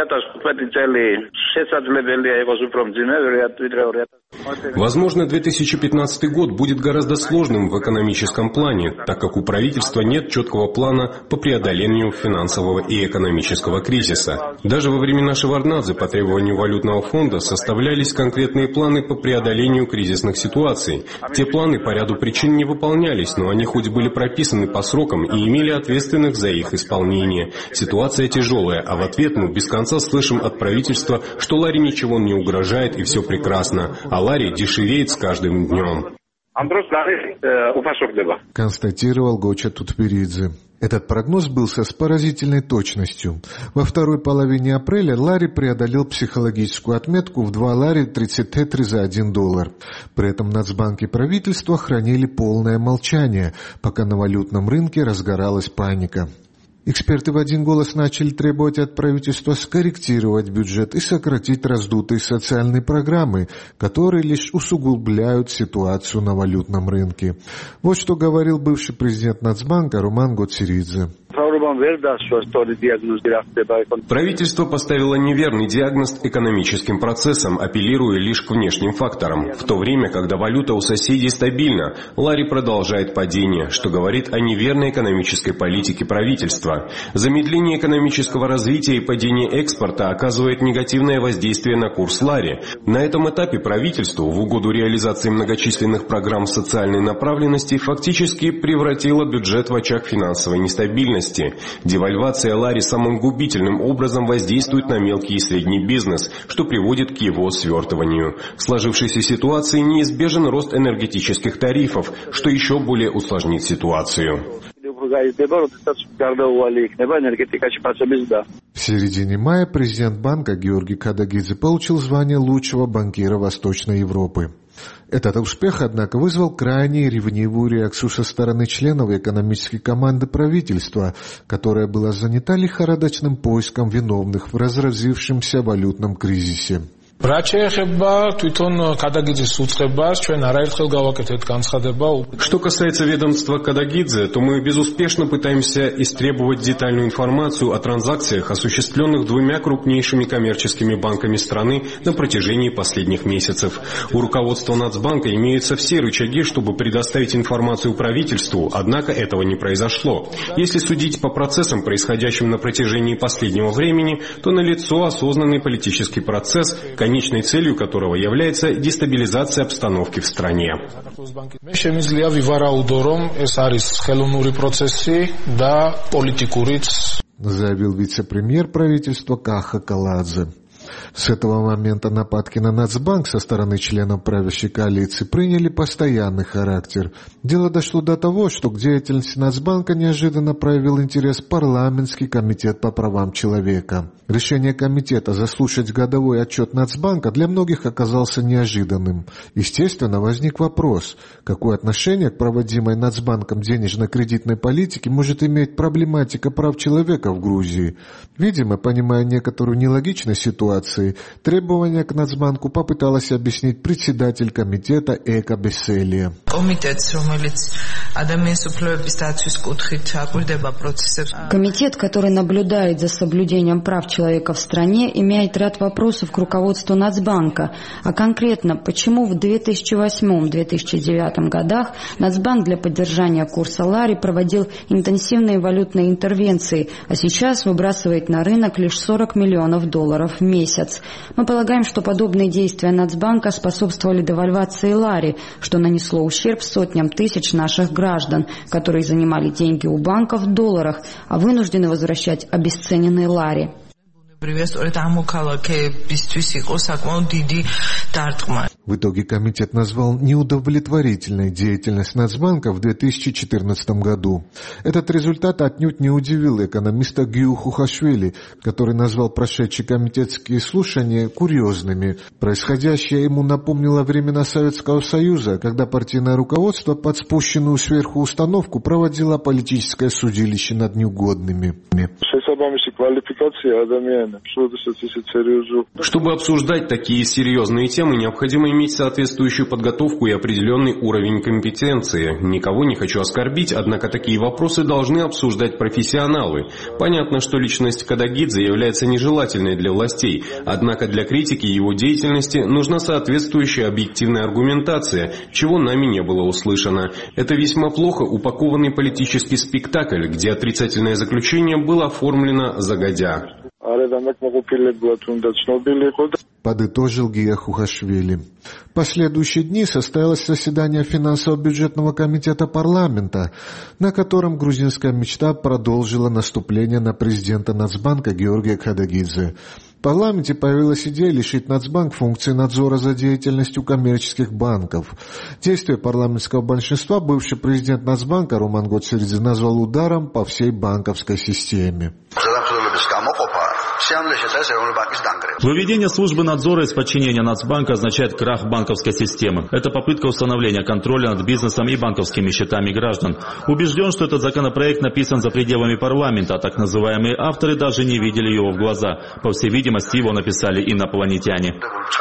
Возможно, две тысячи пятнадцатый год будет гораздо сложным в экономическом плане, так как у правительства нет четкого плана по преодолению финансового и экономического кризиса. Даже во времена Шеварднадзе по требованию валютного фонда составлялись конкретные планы по преодолению кризисных ситуаций. Те планы по ряду причин не выполнялись, но они хоть были прописаны по срокам и имели ответственных за их исполнение. Ситуация тяжелая, а в ответ мы без конца слышим от правительства, что Ларе ничего не угрожает и все прекрасно, а Ларе дешевеет с каждым днем. Констатировал Гоча Тутберидзе. Этот прогноз сбылся с поразительной точностью. Во второй половине апреля Лари преодолел психологическую отметку в два лари тридцать тетри за один доллар. При этом Нацбанк и правительство хранили полное молчание, пока на валютном рынке разгоралась паника. Эксперты в один голос начали требовать от правительства скорректировать бюджет и сократить раздутые социальные программы, которые лишь усугубляют ситуацию на валютном рынке. Вот что говорил бывший президент Нацбанка Руман Гоцеридзе. Правительство поставило неверный диагноз экономическим процессам, апеллируя лишь к внешним факторам. В то время, когда валюта у соседей стабильна, Лари продолжает падение, что говорит о неверной экономической политике правительства. Замедление экономического развития и падение экспорта оказывает негативное воздействие на курс Лари. На этом этапе правительство, в угоду реализации многочисленных программ социальной направленности, фактически превратило бюджет в очаг финансовой нестабильности. Девальвация Лари самым губительным образом воздействует на мелкий и средний бизнес, что приводит к его свертыванию. В сложившейся ситуации неизбежен рост энергетических тарифов, что еще более усложнит ситуацию. В середине мая президент банка Георгий Кадагидзе получил звание лучшего банкира Восточной Европы. Этот успех, однако, вызвал крайне ревнивую реакцию со стороны членов экономической команды правительства, которая была занята лихорадочным поиском виновных в разразившемся валютном кризисе. Что касается ведомства Кадагидзе, то мы безуспешно пытаемся истребовать детальную информацию о транзакциях, осуществленных двумя крупнейшими коммерческими банками страны на протяжении последних месяцев. У руководства Нацбанка имеются все рычаги, чтобы предоставить информацию правительству, однако этого не произошло. Если судить по процессам, происходящим на протяжении последнего времени, то налицо осознанный политический процесс, конечной целью которого является дестабилизация обстановки в стране. Заявил вице-премьер правительства Каха Каладзе. С этого момента нападки на Нацбанк со стороны членов правящей коалиции приняли постоянный характер. Дело дошло до того, что к деятельности Нацбанка неожиданно проявил интерес парламентский комитет по правам человека. Решение комитета заслушать годовой отчет Нацбанка для многих оказался неожиданным. Естественно, возник вопрос, какое отношение к проводимой Нацбанком денежно-кредитной политике может иметь проблематика прав человека в Грузии. Видимо, понимая некоторую нелогичность ситуации, требования к Нацбанку попыталась объяснить председатель комитета Эка Беселия. Комитет, который наблюдает за соблюдением прав человека в стране, имеет ряд вопросов к руководству Нацбанка. А конкретно, почему в две тысячи восьмом — две тысячи девятом годах Нацбанк для поддержания курса Лари проводил интенсивные валютные интервенции, а сейчас выбрасывает на рынок лишь сорок миллионов долларов в месяц. Мы полагаем, что подобные действия Нацбанка способствовали девальвации Лари, что нанесло ущерб сотням тысяч наших граждан, которые занимали деньги у банка в долларах, а вынуждены возвращать обесцененные Лари. В итоге комитет назвал неудовлетворительной деятельность Нацбанка в две тысячи четырнадцатом году. Этот результат отнюдь не удивил экономиста Гию Хухашвили, который назвал прошедшие комитетские слушания курьезными. Происходящее ему напомнило времена Советского Союза, когда партийное руководство под спущенную сверху установку проводило политическое судилище над неугодными. Чтобы обсуждать такие серьезные темы, необходимо иметь соответствующую подготовку и определенный уровень компетенции. Никого не хочу оскорбить, однако такие вопросы должны обсуждать профессионалы. Понятно, что личность Кадагидзе является нежелательной для властей, однако для критики его деятельности нужна соответствующая объективная аргументация, чего нами не было услышано. Это весьма плохо упакованный политический спектакль, где отрицательное заключение было оформлено загодя. Подытожил Гия Хухашвили. В последующие дни состоялось заседание финансово-бюджетного комитета парламента, на котором грузинская мечта продолжила наступление на президента Нацбанка Георгия Кадагидзе. В парламенте появилась идея лишить Нацбанк функции надзора за деятельностью коммерческих банков. Действия парламентского большинства бывший президент Нацбанка Роман Гоцеридзе назвал ударом по всей банковской системе. Выведение службы надзора из подчинения Нацбанка означает крах банковской системы. Это попытка установления контроля над бизнесом и банковскими счетами граждан. Убежден, что этот законопроект написан за пределами парламента, а так называемые авторы даже не видели его в глаза. По всей видимости, его написали инопланетяне.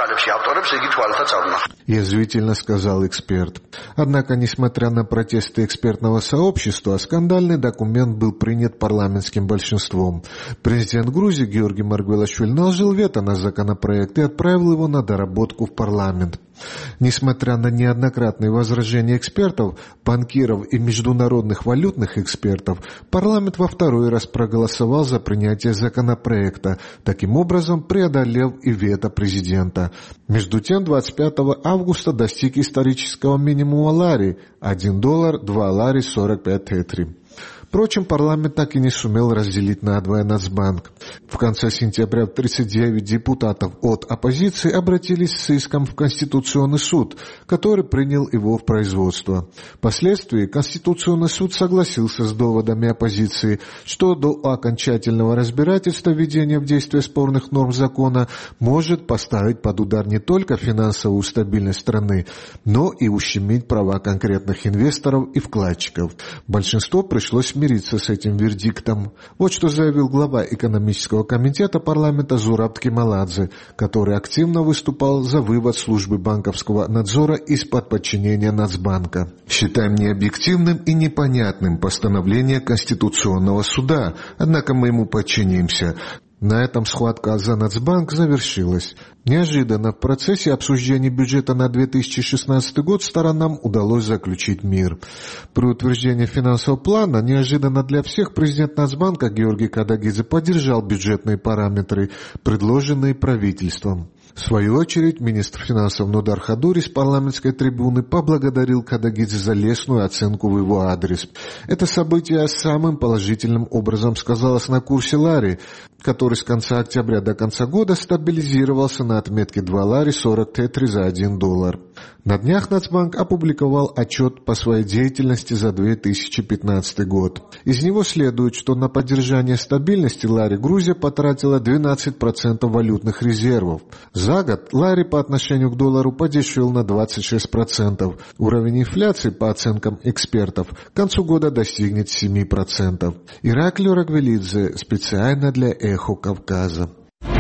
Язвительно сказал эксперт. Однако, несмотря на протесты экспертного сообщества, скандальный документ был принят парламентским большинством. Президент Грузии Георгий Маргвелашвили наложил вето на законопроект и отправил его на доработку в парламент. Несмотря на неоднократные возражения экспертов, банкиров и международных валютных экспертов, парламент во второй раз проголосовал за принятие законопроекта, таким образом преодолев и вето президента. Между тем, двадцать пятого августа достиг исторического минимума лари – один доллар, два лари, сорок пять тетри. Впрочем, парламент так и не сумел разделить надвое Нацбанк. В конце сентября тридцать девять депутатов от оппозиции обратились с иском в Конституционный суд, который принял его в производство. Впоследствии Конституционный суд согласился с доводами оппозиции, что до окончательного разбирательства введения в действие спорных норм закона может поставить под удар не только финансовую стабильность страны, но и ущемить права конкретных инвесторов и вкладчиков. Большинство пришлось мириться с этим вердиктом. Вот что заявил глава экономического комитета парламента Зураб Кемаладзе, который активно выступал за вывод службы банковского надзора из-под подчинения Нацбанка. Считаем необъективным и непонятным постановление Конституционного суда, однако мы ему подчинимся. На этом схватка за Нацбанк завершилась. Неожиданно в процессе обсуждения бюджета на две тысячи шестнадцатый год сторонам удалось заключить мир. При утверждении финансового плана неожиданно для всех президент Нацбанка Георгий Кадагидзе поддержал бюджетные параметры, предложенные правительством. В свою очередь, министр финансов Нодар Хадури с парламентской трибуны поблагодарил Кадагидзе за лестную оценку в его адрес. Это событие самым положительным образом сказалось на курсе лари, который с конца октября до конца года стабилизировался на отметке два лари сорок тетри за один доллар. На днях Нацбанк опубликовал отчет по своей деятельности за две тысячи пятнадцатый год. Из него следует, что на поддержание стабильности лари Грузия потратила двенадцать процентов валютных резервов. За год лари по отношению к доллару подешевел на двадцать шесть процентов. Уровень инфляции, по оценкам экспертов, к концу года достигнет семь процентов. Ираклий Рагвелидзе специально для «Эхо Кавказа».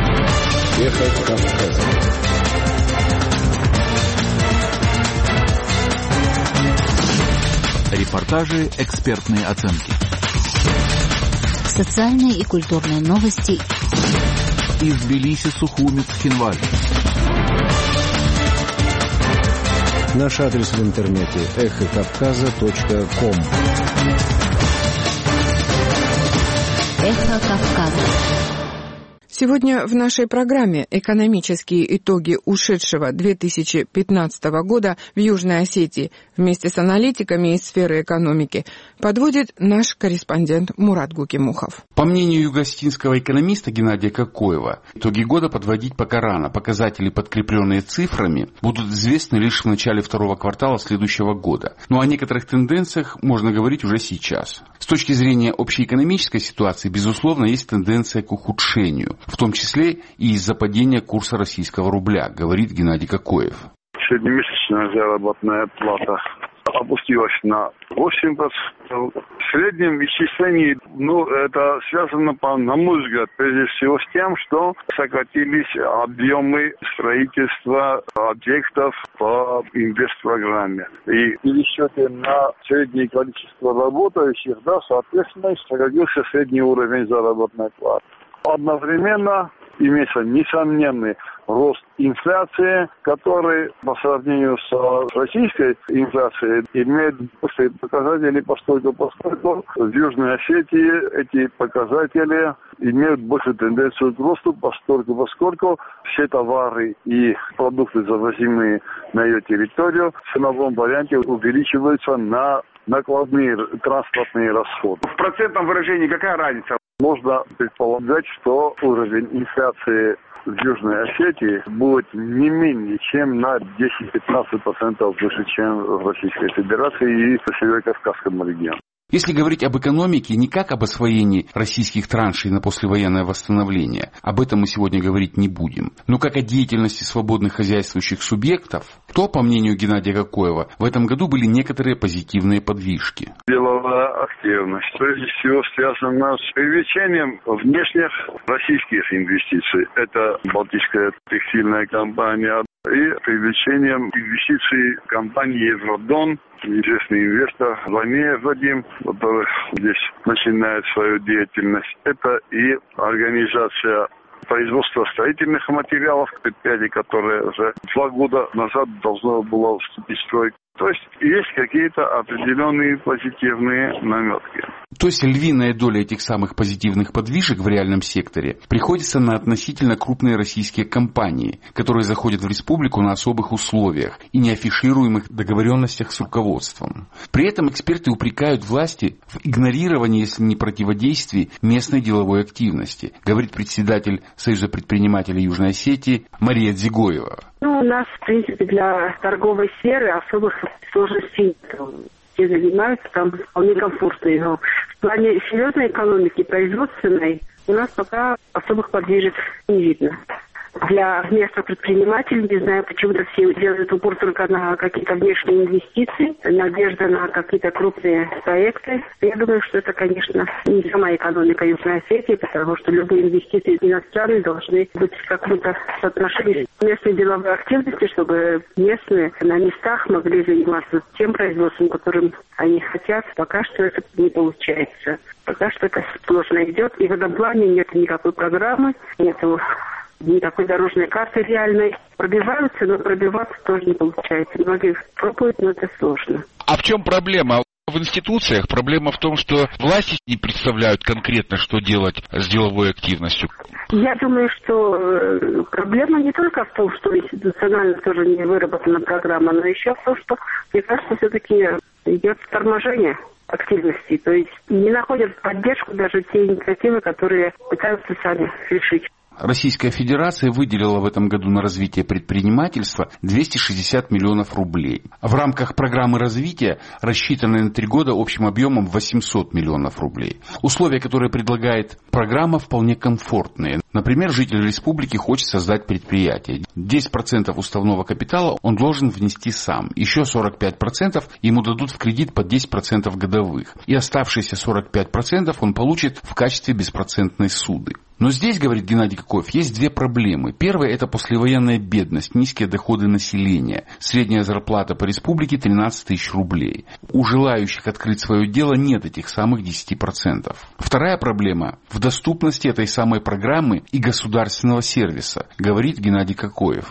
«Эхо Кавказа». Репортажи, экспертные оценки. Социальные и культурные новости. Из Тбилиси, Сухуми, Цхинваль. Наш адрес в интернете эхо кавказа точка ком. Эхо Кавказа. Сегодня в нашей программе «Экономические итоги ушедшего две тысячи пятнадцатого года в Южной Осетии» вместе с аналитиками из сферы экономики подводит наш корреспондент Мурат Гукимухов. По мнению юго-осетинского экономиста Геннадия Кокоева, итоги года подводить пока рано. Показатели, подкрепленные цифрами, будут известны лишь в начале второго квартала следующего года. Но о некоторых тенденциях можно говорить уже сейчас. С точки зрения общеэкономической ситуации, безусловно, есть тенденция к ухудшению, в том числе и из-за падения курса российского рубля, говорит Геннадий Кокоев. Среднемесячная заработная плата опустилась на восемь процентов. В среднем исчислении, ну, это связано, на мой взгляд, прежде всего с тем, что сократились объемы строительства объектов по инвестпрограмме. И в пересчете на среднее количество работающих, да, соответственно, сократился средний уровень заработной платы. Одновременно имеется несомненный рост инфляции, который по сравнению с российской инфляцией имеет большие показатели, поскольку, поскольку в Южной Осетии эти показатели имеют большую тенденцию к росту, поскольку, поскольку все товары и продукты, завозимые на ее территорию, в ценовом варианте увеличиваются на накладные транспортные расходы. В процентном выражении какая разница? Можно предполагать, что уровень инфляции в Южной Осетии будет не менее чем на десять-пятнадцать процентов выше, чем в Российской Федерации и в Северо-Кавказском регионе. Если говорить об экономике не как об освоении российских траншей на послевоенное восстановление, об этом мы сегодня говорить не будем, но как о деятельности свободных хозяйствующих субъектов, то, по мнению Геннадия Кокоева, в этом году были некоторые позитивные подвижки. Деловая активность, прежде всего, связана с привлечением внешних российских инвестиций. Это Балтийская текстильная компания и привлечением инвестиций компании «Евродон», известный инвестор Ванеев Вадим, который здесь начинает свою деятельность. Это и организация производства строительных материалов, предприятие, которое уже два года назад должно было вступить в строй. То есть есть какие-то определенные позитивные наметки. То есть львиная доля этих самых позитивных подвижек в реальном секторе приходится на относительно крупные российские компании, которые заходят в республику на особых условиях и неафишируемых договоренностях с руководством. При этом эксперты упрекают власти в игнорировании, если не противодействии, местной деловой активности, говорит председатель Союза предпринимателей Южной Осетии Мария Дзигоева. Ну, у нас, в принципе, для торговой сферы особых сложностей все занимаются, там вполне комфортно. Но в плане серьезной экономики, производственной, у нас пока особых подвижек не видно. Для местных предпринимателей, не знаю, почему-то все делают упор только на какие-то внешние инвестиции, надежда на какие-то крупные проекты. Я думаю, что это, конечно, не сама экономика Южной Осетии, потому что любые инвестиции иностранные должны быть в каком-то соотношении с местной деловой активности, чтобы местные на местах могли заниматься тем производством, которым они хотят. Пока что это не получается. Пока что это сложно идет. И в этом плане нет никакой программы, нету никакой дорожной карты реальной. Пробиваются, но пробиваться тоже не получается. Многие пробуют, но это сложно. А в чем проблема? В институциях проблема в том, что власти не представляют конкретно, что делать с деловой активностью. Я думаю, что проблема не только в том, что институционально тоже не выработана программа, но еще в том, что, мне кажется, все-таки идет торможение активности. То есть не находят поддержку даже те инициативы, которые пытаются сами решить. Российская Федерация выделила в этом году на развитие предпринимательства двести шестьдесят миллионов рублей. В рамках программы развития, рассчитанной на три года общим объемом восемьсот миллионов рублей. Условия, которые предлагает программа, вполне комфортные. Например, житель республики хочет создать предприятие. десять процентов уставного капитала он должен внести сам. Еще сорок пять процентов ему дадут в кредит под десять процентов годовых. И оставшиеся сорок пять процентов он получит в качестве беспроцентной суды. Но здесь, говорит Геннадий Кокоев, есть две проблемы. Первая – это послевоенная бедность, низкие доходы населения. Средняя зарплата по республике тринадцать тысяч рублей. У желающих открыть свое дело нет этих самых десяти процентов. Вторая проблема – в доступности этой самой программы и государственного сервиса, говорит Геннадий Кокоев.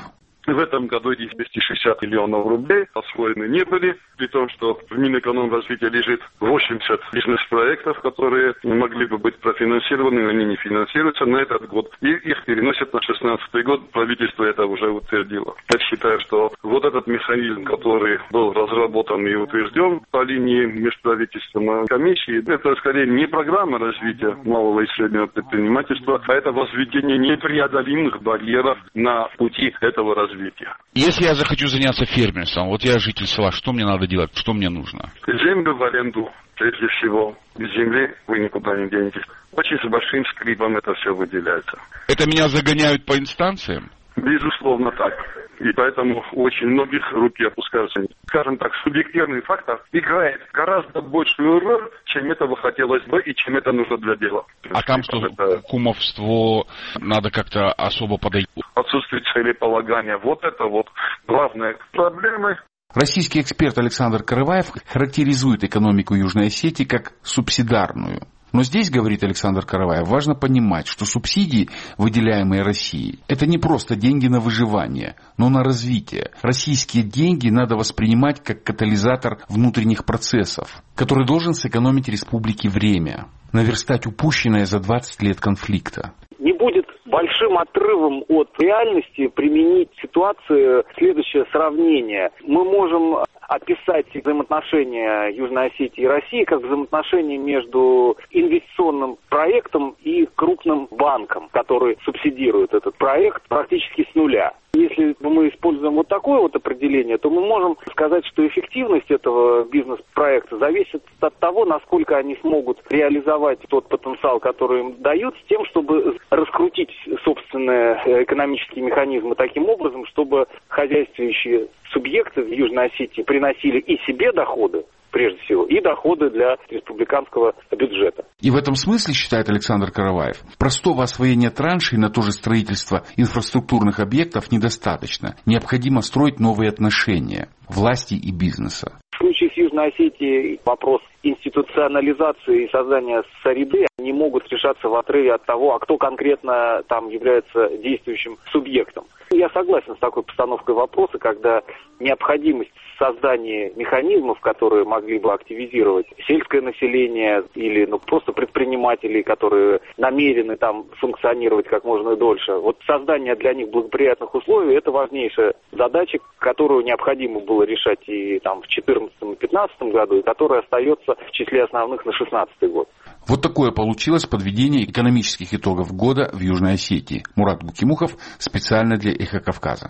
В этом году эти двести шестьдесят миллионов рублей освоены не были, при том, что в Минэкономразвития лежит восемьдесят бизнес-проектов, которые могли бы быть профинансированы, но они не финансируются на этот год. И их переносят на шестнадцатый год. Правительство это уже утвердило. Я считаю, что вот этот механизм, который был разработан и утвержден по линии межправительственной комиссии, это скорее не программа развития малого и среднего предпринимательства, а это возведение непреодолимых барьеров на пути этого развития. Если я захочу заняться фермерством, вот я житель села, что мне надо делать, что мне нужно? Землю в аренду, прежде всего. Без земли вы никуда не денетесь. Очень с большим скрипом это все выделяется. Это меня загоняют по инстанциям? Безусловно так. И поэтому у очень многих руки опускаются. Скажем так, субъективный фактор играет гораздо большую роль, чем этого хотелось бы и чем это нужно для дела. А там что, это... кумовство, надо как-то особо подойти? Отсутствие целеполагания. Вот это вот главная проблема. Российский эксперт Александр Караваев характеризует экономику Южной Осетии как субсидарную. Но здесь, говорит Александр Караваев, важно понимать, что субсидии, выделяемые Россией, это не просто деньги на выживание, но на развитие. Российские деньги надо воспринимать как катализатор внутренних процессов, который должен сэкономить республике время, наверстать упущенное за двадцать лет конфликта. Не будет большим отрывом от реальности применить ситуацию следующее сравнение. Мы можем описать взаимоотношения Южной Осетии и России как взаимоотношения между инвестиционным проектом и крупным банком, который субсидирует этот проект практически с нуля. Если мы используем вот такое вот определение, то мы можем сказать, что эффективность этого бизнес-проекта зависит от того, насколько они смогут реализовать тот потенциал, который им дают, с тем, чтобы раскрутить собственные экономические механизмы таким образом, чтобы хозяйствующие субъекты в Южной Осетии приносили и себе доходы, прежде всего, и доходы для республиканского бюджета. И в этом смысле, считает Александр Караваев, простого освоения траншей на то же строительство инфраструктурных объектов недостаточно. Необходимо строить новые отношения власти и бизнеса. В случае с Южной Осетией вопрос институционализации и создания среды не могут решаться в отрыве от того, а кто конкретно там является действующим субъектом. Я согласен с такой постановкой вопроса, когда необходимость создания механизмов, которые могли бы активизировать сельское население или ну, просто предпринимателей, которые намерены там функционировать как можно дольше. Вот создание для них благоприятных условий – это важнейшая задача, которую необходимо было решать и там в две тысячи четырнадцатом и две тысячи пятнадцатом году, и которая остается в числе основных на две тысячи шестнадцатый год. Вот такое получилось подведение экономических итогов года в Южной Осетии. Мурат Гукимухов специально для «Эхо Кавказа».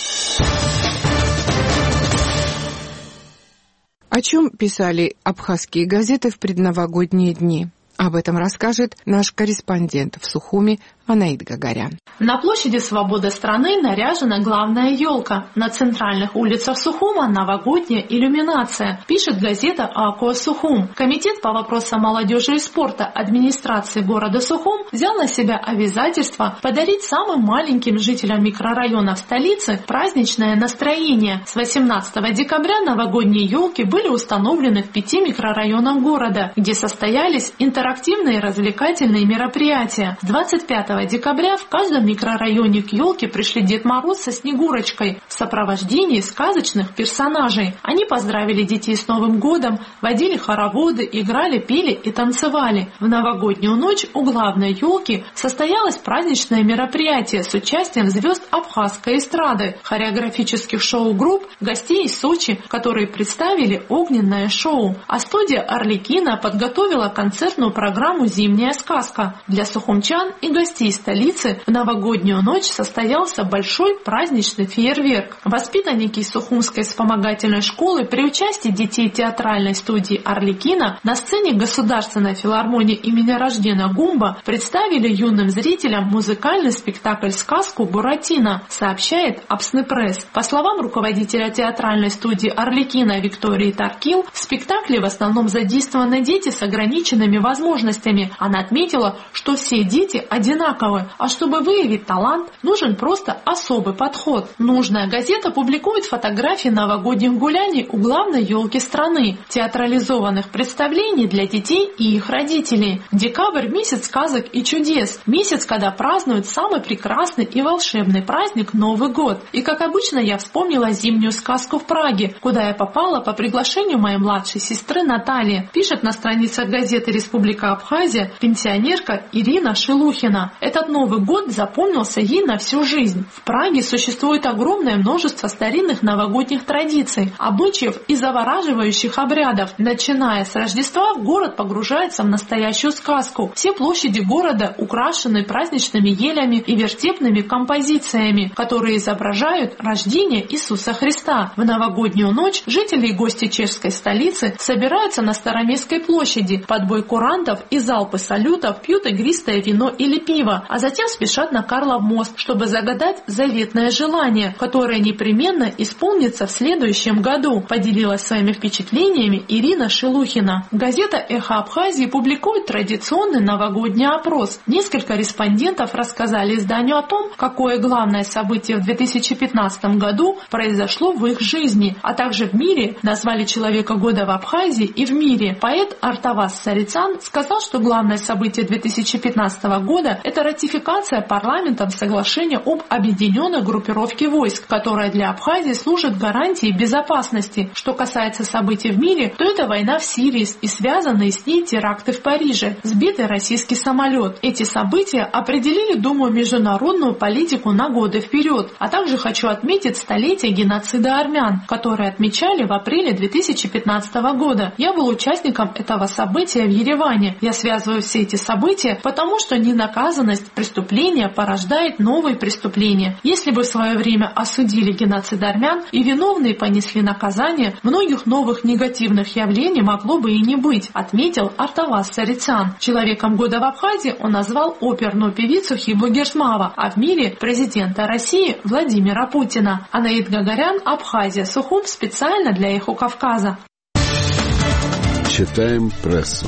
О чем писали абхазские газеты в предновогодние дни? Об этом расскажет наш корреспондент в Сухуми Анаид Гагарян. На площади Свободы страны наряжена главная елка. На центральных улицах Сухума новогодняя иллюминация, пишет газета «Акуа Сухум». Комитет по вопросам молодежи и спорта администрации города Сухум взял на себя обязательство подарить самым маленьким жителям микрорайонов столицы праздничное настроение. С восемнадцатого декабря новогодние елки были установлены в пяти микрорайонах города, где состоялись интерактивные развлекательные мероприятия. двадцать пятого декабря в каждом микрорайоне к елке пришли Дед Мороз со Снегурочкой в сопровождении сказочных персонажей. Они поздравили детей с Новым годом, водили хороводы, играли, пели и танцевали. В новогоднюю ночь у главной елки состоялось праздничное мероприятие с участием звезд абхазской эстрады, хореографических шоу-групп, гостей из Сочи, которые представили огненное шоу. А студия «Арлекино» подготовила концертную программу «Зимняя сказка». Для сухумчан и гостей столицы в новогоднюю ночь состоялся большой праздничный фейерверк. Воспитанники Сухумской вспомогательной школы при участии детей театральной студии «Арлекино» на сцене Государственной филармонии имени Рождена Гумба представили юным зрителям музыкальный спектакль «Сказку Буратино», сообщает Апснепресс. По словам руководителя театральной студии «Арлекино» Виктории Таркил, в спектакле в основном задействованы дети с ограниченными возможностями. Она отметила, что все дети одинаковые. одинаковы, а чтобы выявить талант, нужен просто особый подход. Нужная газета публикует фотографии новогодних гуляний у главной елки страны, театрализованных представлений для детей и их родителей. Декабрь – месяц сказок и чудес, месяц, когда празднуют самый прекрасный и волшебный праздник Новый год. И как обычно я вспомнила зимнюю сказку в Праге, куда я попала по приглашению моей младшей сестры Натальи, пишет на страницах газеты «Республика Абхазия» пенсионерка Ирина Шелухина. Этот Новый год запомнился ей на всю жизнь. В Праге существует огромное множество старинных новогодних традиций, обычаев и завораживающих обрядов. Начиная с Рождества город погружается в настоящую сказку. Все площади города украшены праздничными елями и вертепными композициями, которые изображают рождение Иисуса Христа. В новогоднюю ночь жители и гости чешской столицы собираются на Староместской площади, под бой курантов и залпы салютов пьют игристое вино или пиво, а затем спешат на Карлов мост, чтобы загадать заветное желание, которое непременно исполнится в следующем году, поделилась своими впечатлениями Ирина Шелухина. Газета «Эхо Абхазии» публикует традиционный новогодний опрос. Несколько респондентов рассказали изданию о том, какое главное событие в две тысячи пятнадцатом году произошло в их жизни, а также в мире, назвали человека года в Абхазии и в мире. Поэт Артавас Сарицян сказал, что главное событие две тысячи пятнадцатого года – это ратификация парламентом соглашения об объединенной группировке войск, которая для Абхазии служит гарантией безопасности. Что касается событий в мире, то это война в Сирии и связанные с ней теракты в Париже, сбитый российский самолет. Эти события определили, думаю, международную политику на годы вперед. А также хочу отметить столетие геноцида армян, которые отмечали в апреле две тысячи пятнадцатого года. Я был участником этого события в Ереване. Я связываю все эти события, потому что ненаказанность преступления порождает новые преступления. Если бы в свое время осудили геноцид армян и виновные понесли наказание, многих новых негативных явлений могло бы и не быть, отметил Артавас Сарицян. Человеком года в Абхазии он назвал оперную певицу Хибу Герсмава, а в мире президента России Владимира Путина. Анаид Гагарян, Абхазия, Сухум, специально для «Эхо Кавказа». Читаем прессу.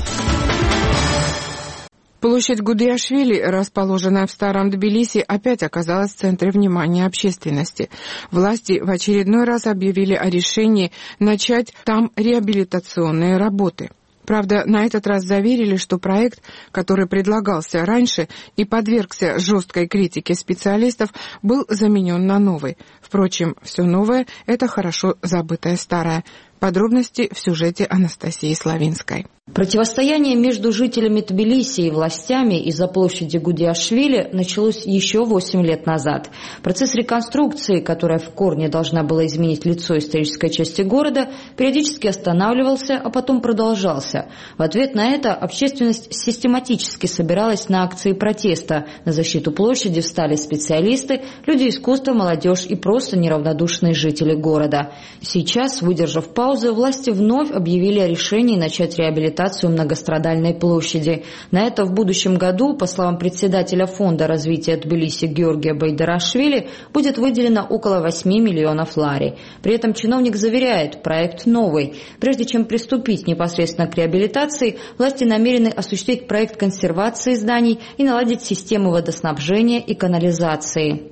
Площадь Гудриашвили, расположенная в Старом Тбилиси, опять оказалась в центре внимания общественности. Власти в очередной раз объявили о решении начать там реабилитационные работы. Правда, на этот раз заверили, что проект, который предлагался раньше и подвергся жесткой критике специалистов, был заменен на новый. Впрочем, все новое – это хорошо забытое старое. Подробности в сюжете Анастасии Славинской. Противостояние между жителями Тбилиси и властями из-за площади Гудриашвили началось еще восемь лет назад. Процесс реконструкции, которая в корне должна была изменить лицо исторической части города, периодически останавливался, а потом продолжался. В ответ на это общественность систематически собиралась на акции протеста. На защиту площади встали специалисты, люди искусства, молодежь и просто неравнодушные жители города. Сейчас, выдержав паузу, власти вновь объявили о решении начать реабилитацию многострадальной площади. На это в будущем году, по словам председателя Фонда развития Тбилиси Георгия Байдарашвили, будет выделено около восьми миллионов лари. При этом чиновник заверяет, проект новый. Прежде чем приступить непосредственно к реабилитации, власти намерены осуществить проект консервации зданий и наладить систему водоснабжения и канализации.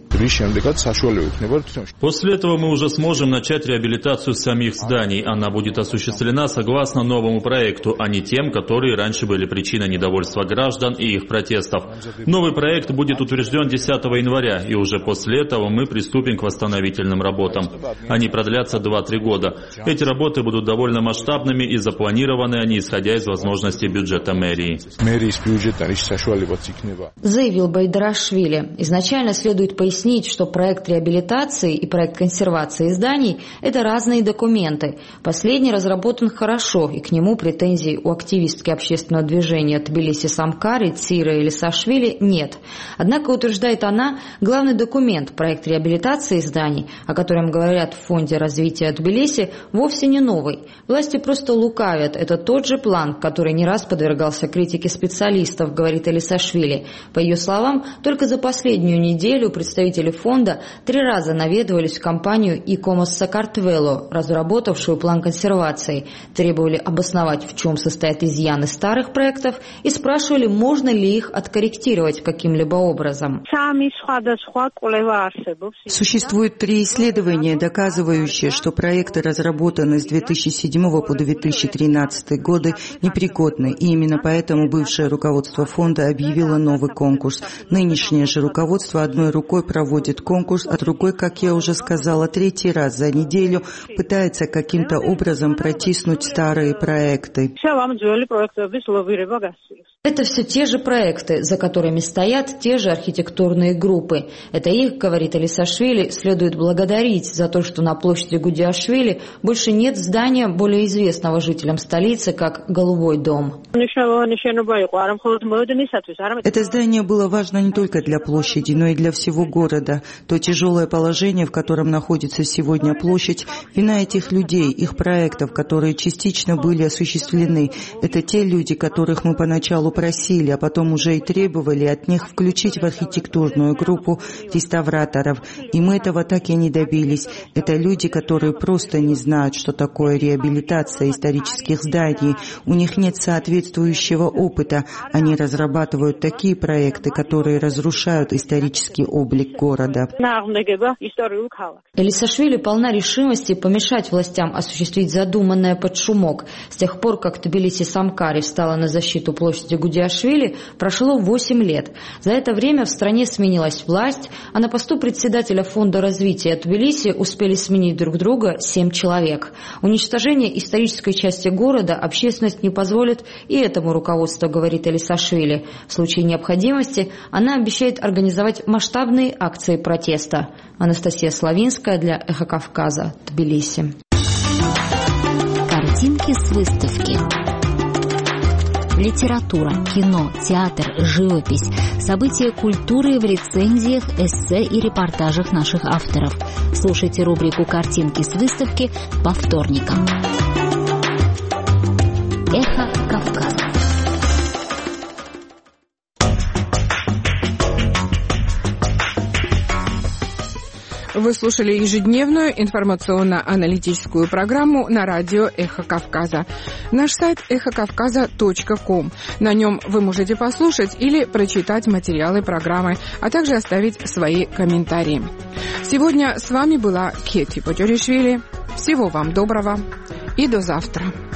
После этого мы уже сможем начать реабилитацию самих зданий. Она будет осуществлена согласно новому проекту, а не тем, которые раньше были причиной недовольства граждан и их протестов. Новый проект будет утвержден десятого января, и уже после этого мы приступим к восстановительным работам. Они продлятся два-три года. Эти работы будут довольно масштабными и запланированы они, исходя из возможностей бюджета мэрии. Заявил Байдарашвили. Изначально следует пояснить, что проект реабилитации и проект консервации зданий – это разные документы. Последний разработан хорошо, и к нему претензий у активистки общественного движения Тбилиси Самкари, Цира или Сашвили нет. Однако, утверждает она, главный документ – проект реабилитации зданий, о котором говорят в Фонде развития Тбилиси, вовсе не новый. Власти просто лукавят. Это тот же план, который не раз подвергался критике специалистов, говорит Элисашвили. По ее словам, только за последнюю неделю представители представители фонда три раза наведывались в компанию «Икомос Сакартвело», разработавшую план консервации, требовали обосновать, в чем состоят изъяны старых проектов, и спрашивали, можно ли их откорректировать каким-либо образом. Существует три исследования, доказывающие, что проекты, разработанные с две тысячи седьмого по две тысячи тринадцатый годы, непригодны, и именно поэтому бывшее руководство фонда объявило новый конкурс. Нынешнее же руководство одной рукой проводит конкурс, а другой, как я уже сказала, третий раз за неделю пытается каким-то образом протиснуть старые проекты. Это все те же проекты, за которыми стоят те же архитектурные группы. Это их, говорит Элисашвили, следует благодарить за то, что на площади Гудиашвили больше нет здания, более известного жителям столицы, как «Голубой дом». Это здание было важно не только для площади, но и для всего города. То тяжелое положение, в котором находится сегодня площадь, вина этих людей, их проектов, которые частично были осуществлены. Это те люди, которых мы поначалу просили, а потом уже и требовали от них включить в архитектурную группу реставраторов. И мы этого так и не добились. Это люди, которые просто не знают, что такое реабилитация исторических зданий. У них нет соответствующего опыта. Они разрабатывают такие проекты, которые разрушают исторический облик города. Элисашвили полна решимости помешать властям осуществить задуманное под шумок. С тех пор, как Тбилиси-Самкари встала на защиту площади Гудиашвили, прошло восемь лет. За это время в стране сменилась власть, а на посту председателя фонда развития Тбилиси успели сменить друг друга семь человек. Уничтожение исторической части города общественность не позволит и этому руководству, говорит Элисашвили. В случае необходимости она обещает организовать масштабные акции протеста. Анастасия Славинская для «Эхо Кавказа», Тбилиси. Картинки с выставки. Литература, кино, театр, живопись, события культуры в рецензиях, эссе и репортажах наших авторов. Слушайте рубрику «Картинки с выставки» по вторникам. Эхо Кавказа. Вы слушали ежедневную информационно-аналитическую программу на радио «Эхо Кавказа». Наш сайт эхо кавказа точка ком. На нем вы можете послушать или прочитать материалы программы, а также оставить свои комментарии. Сегодня с вами была Кетти Потёришвили. Всего вам доброго и до завтра.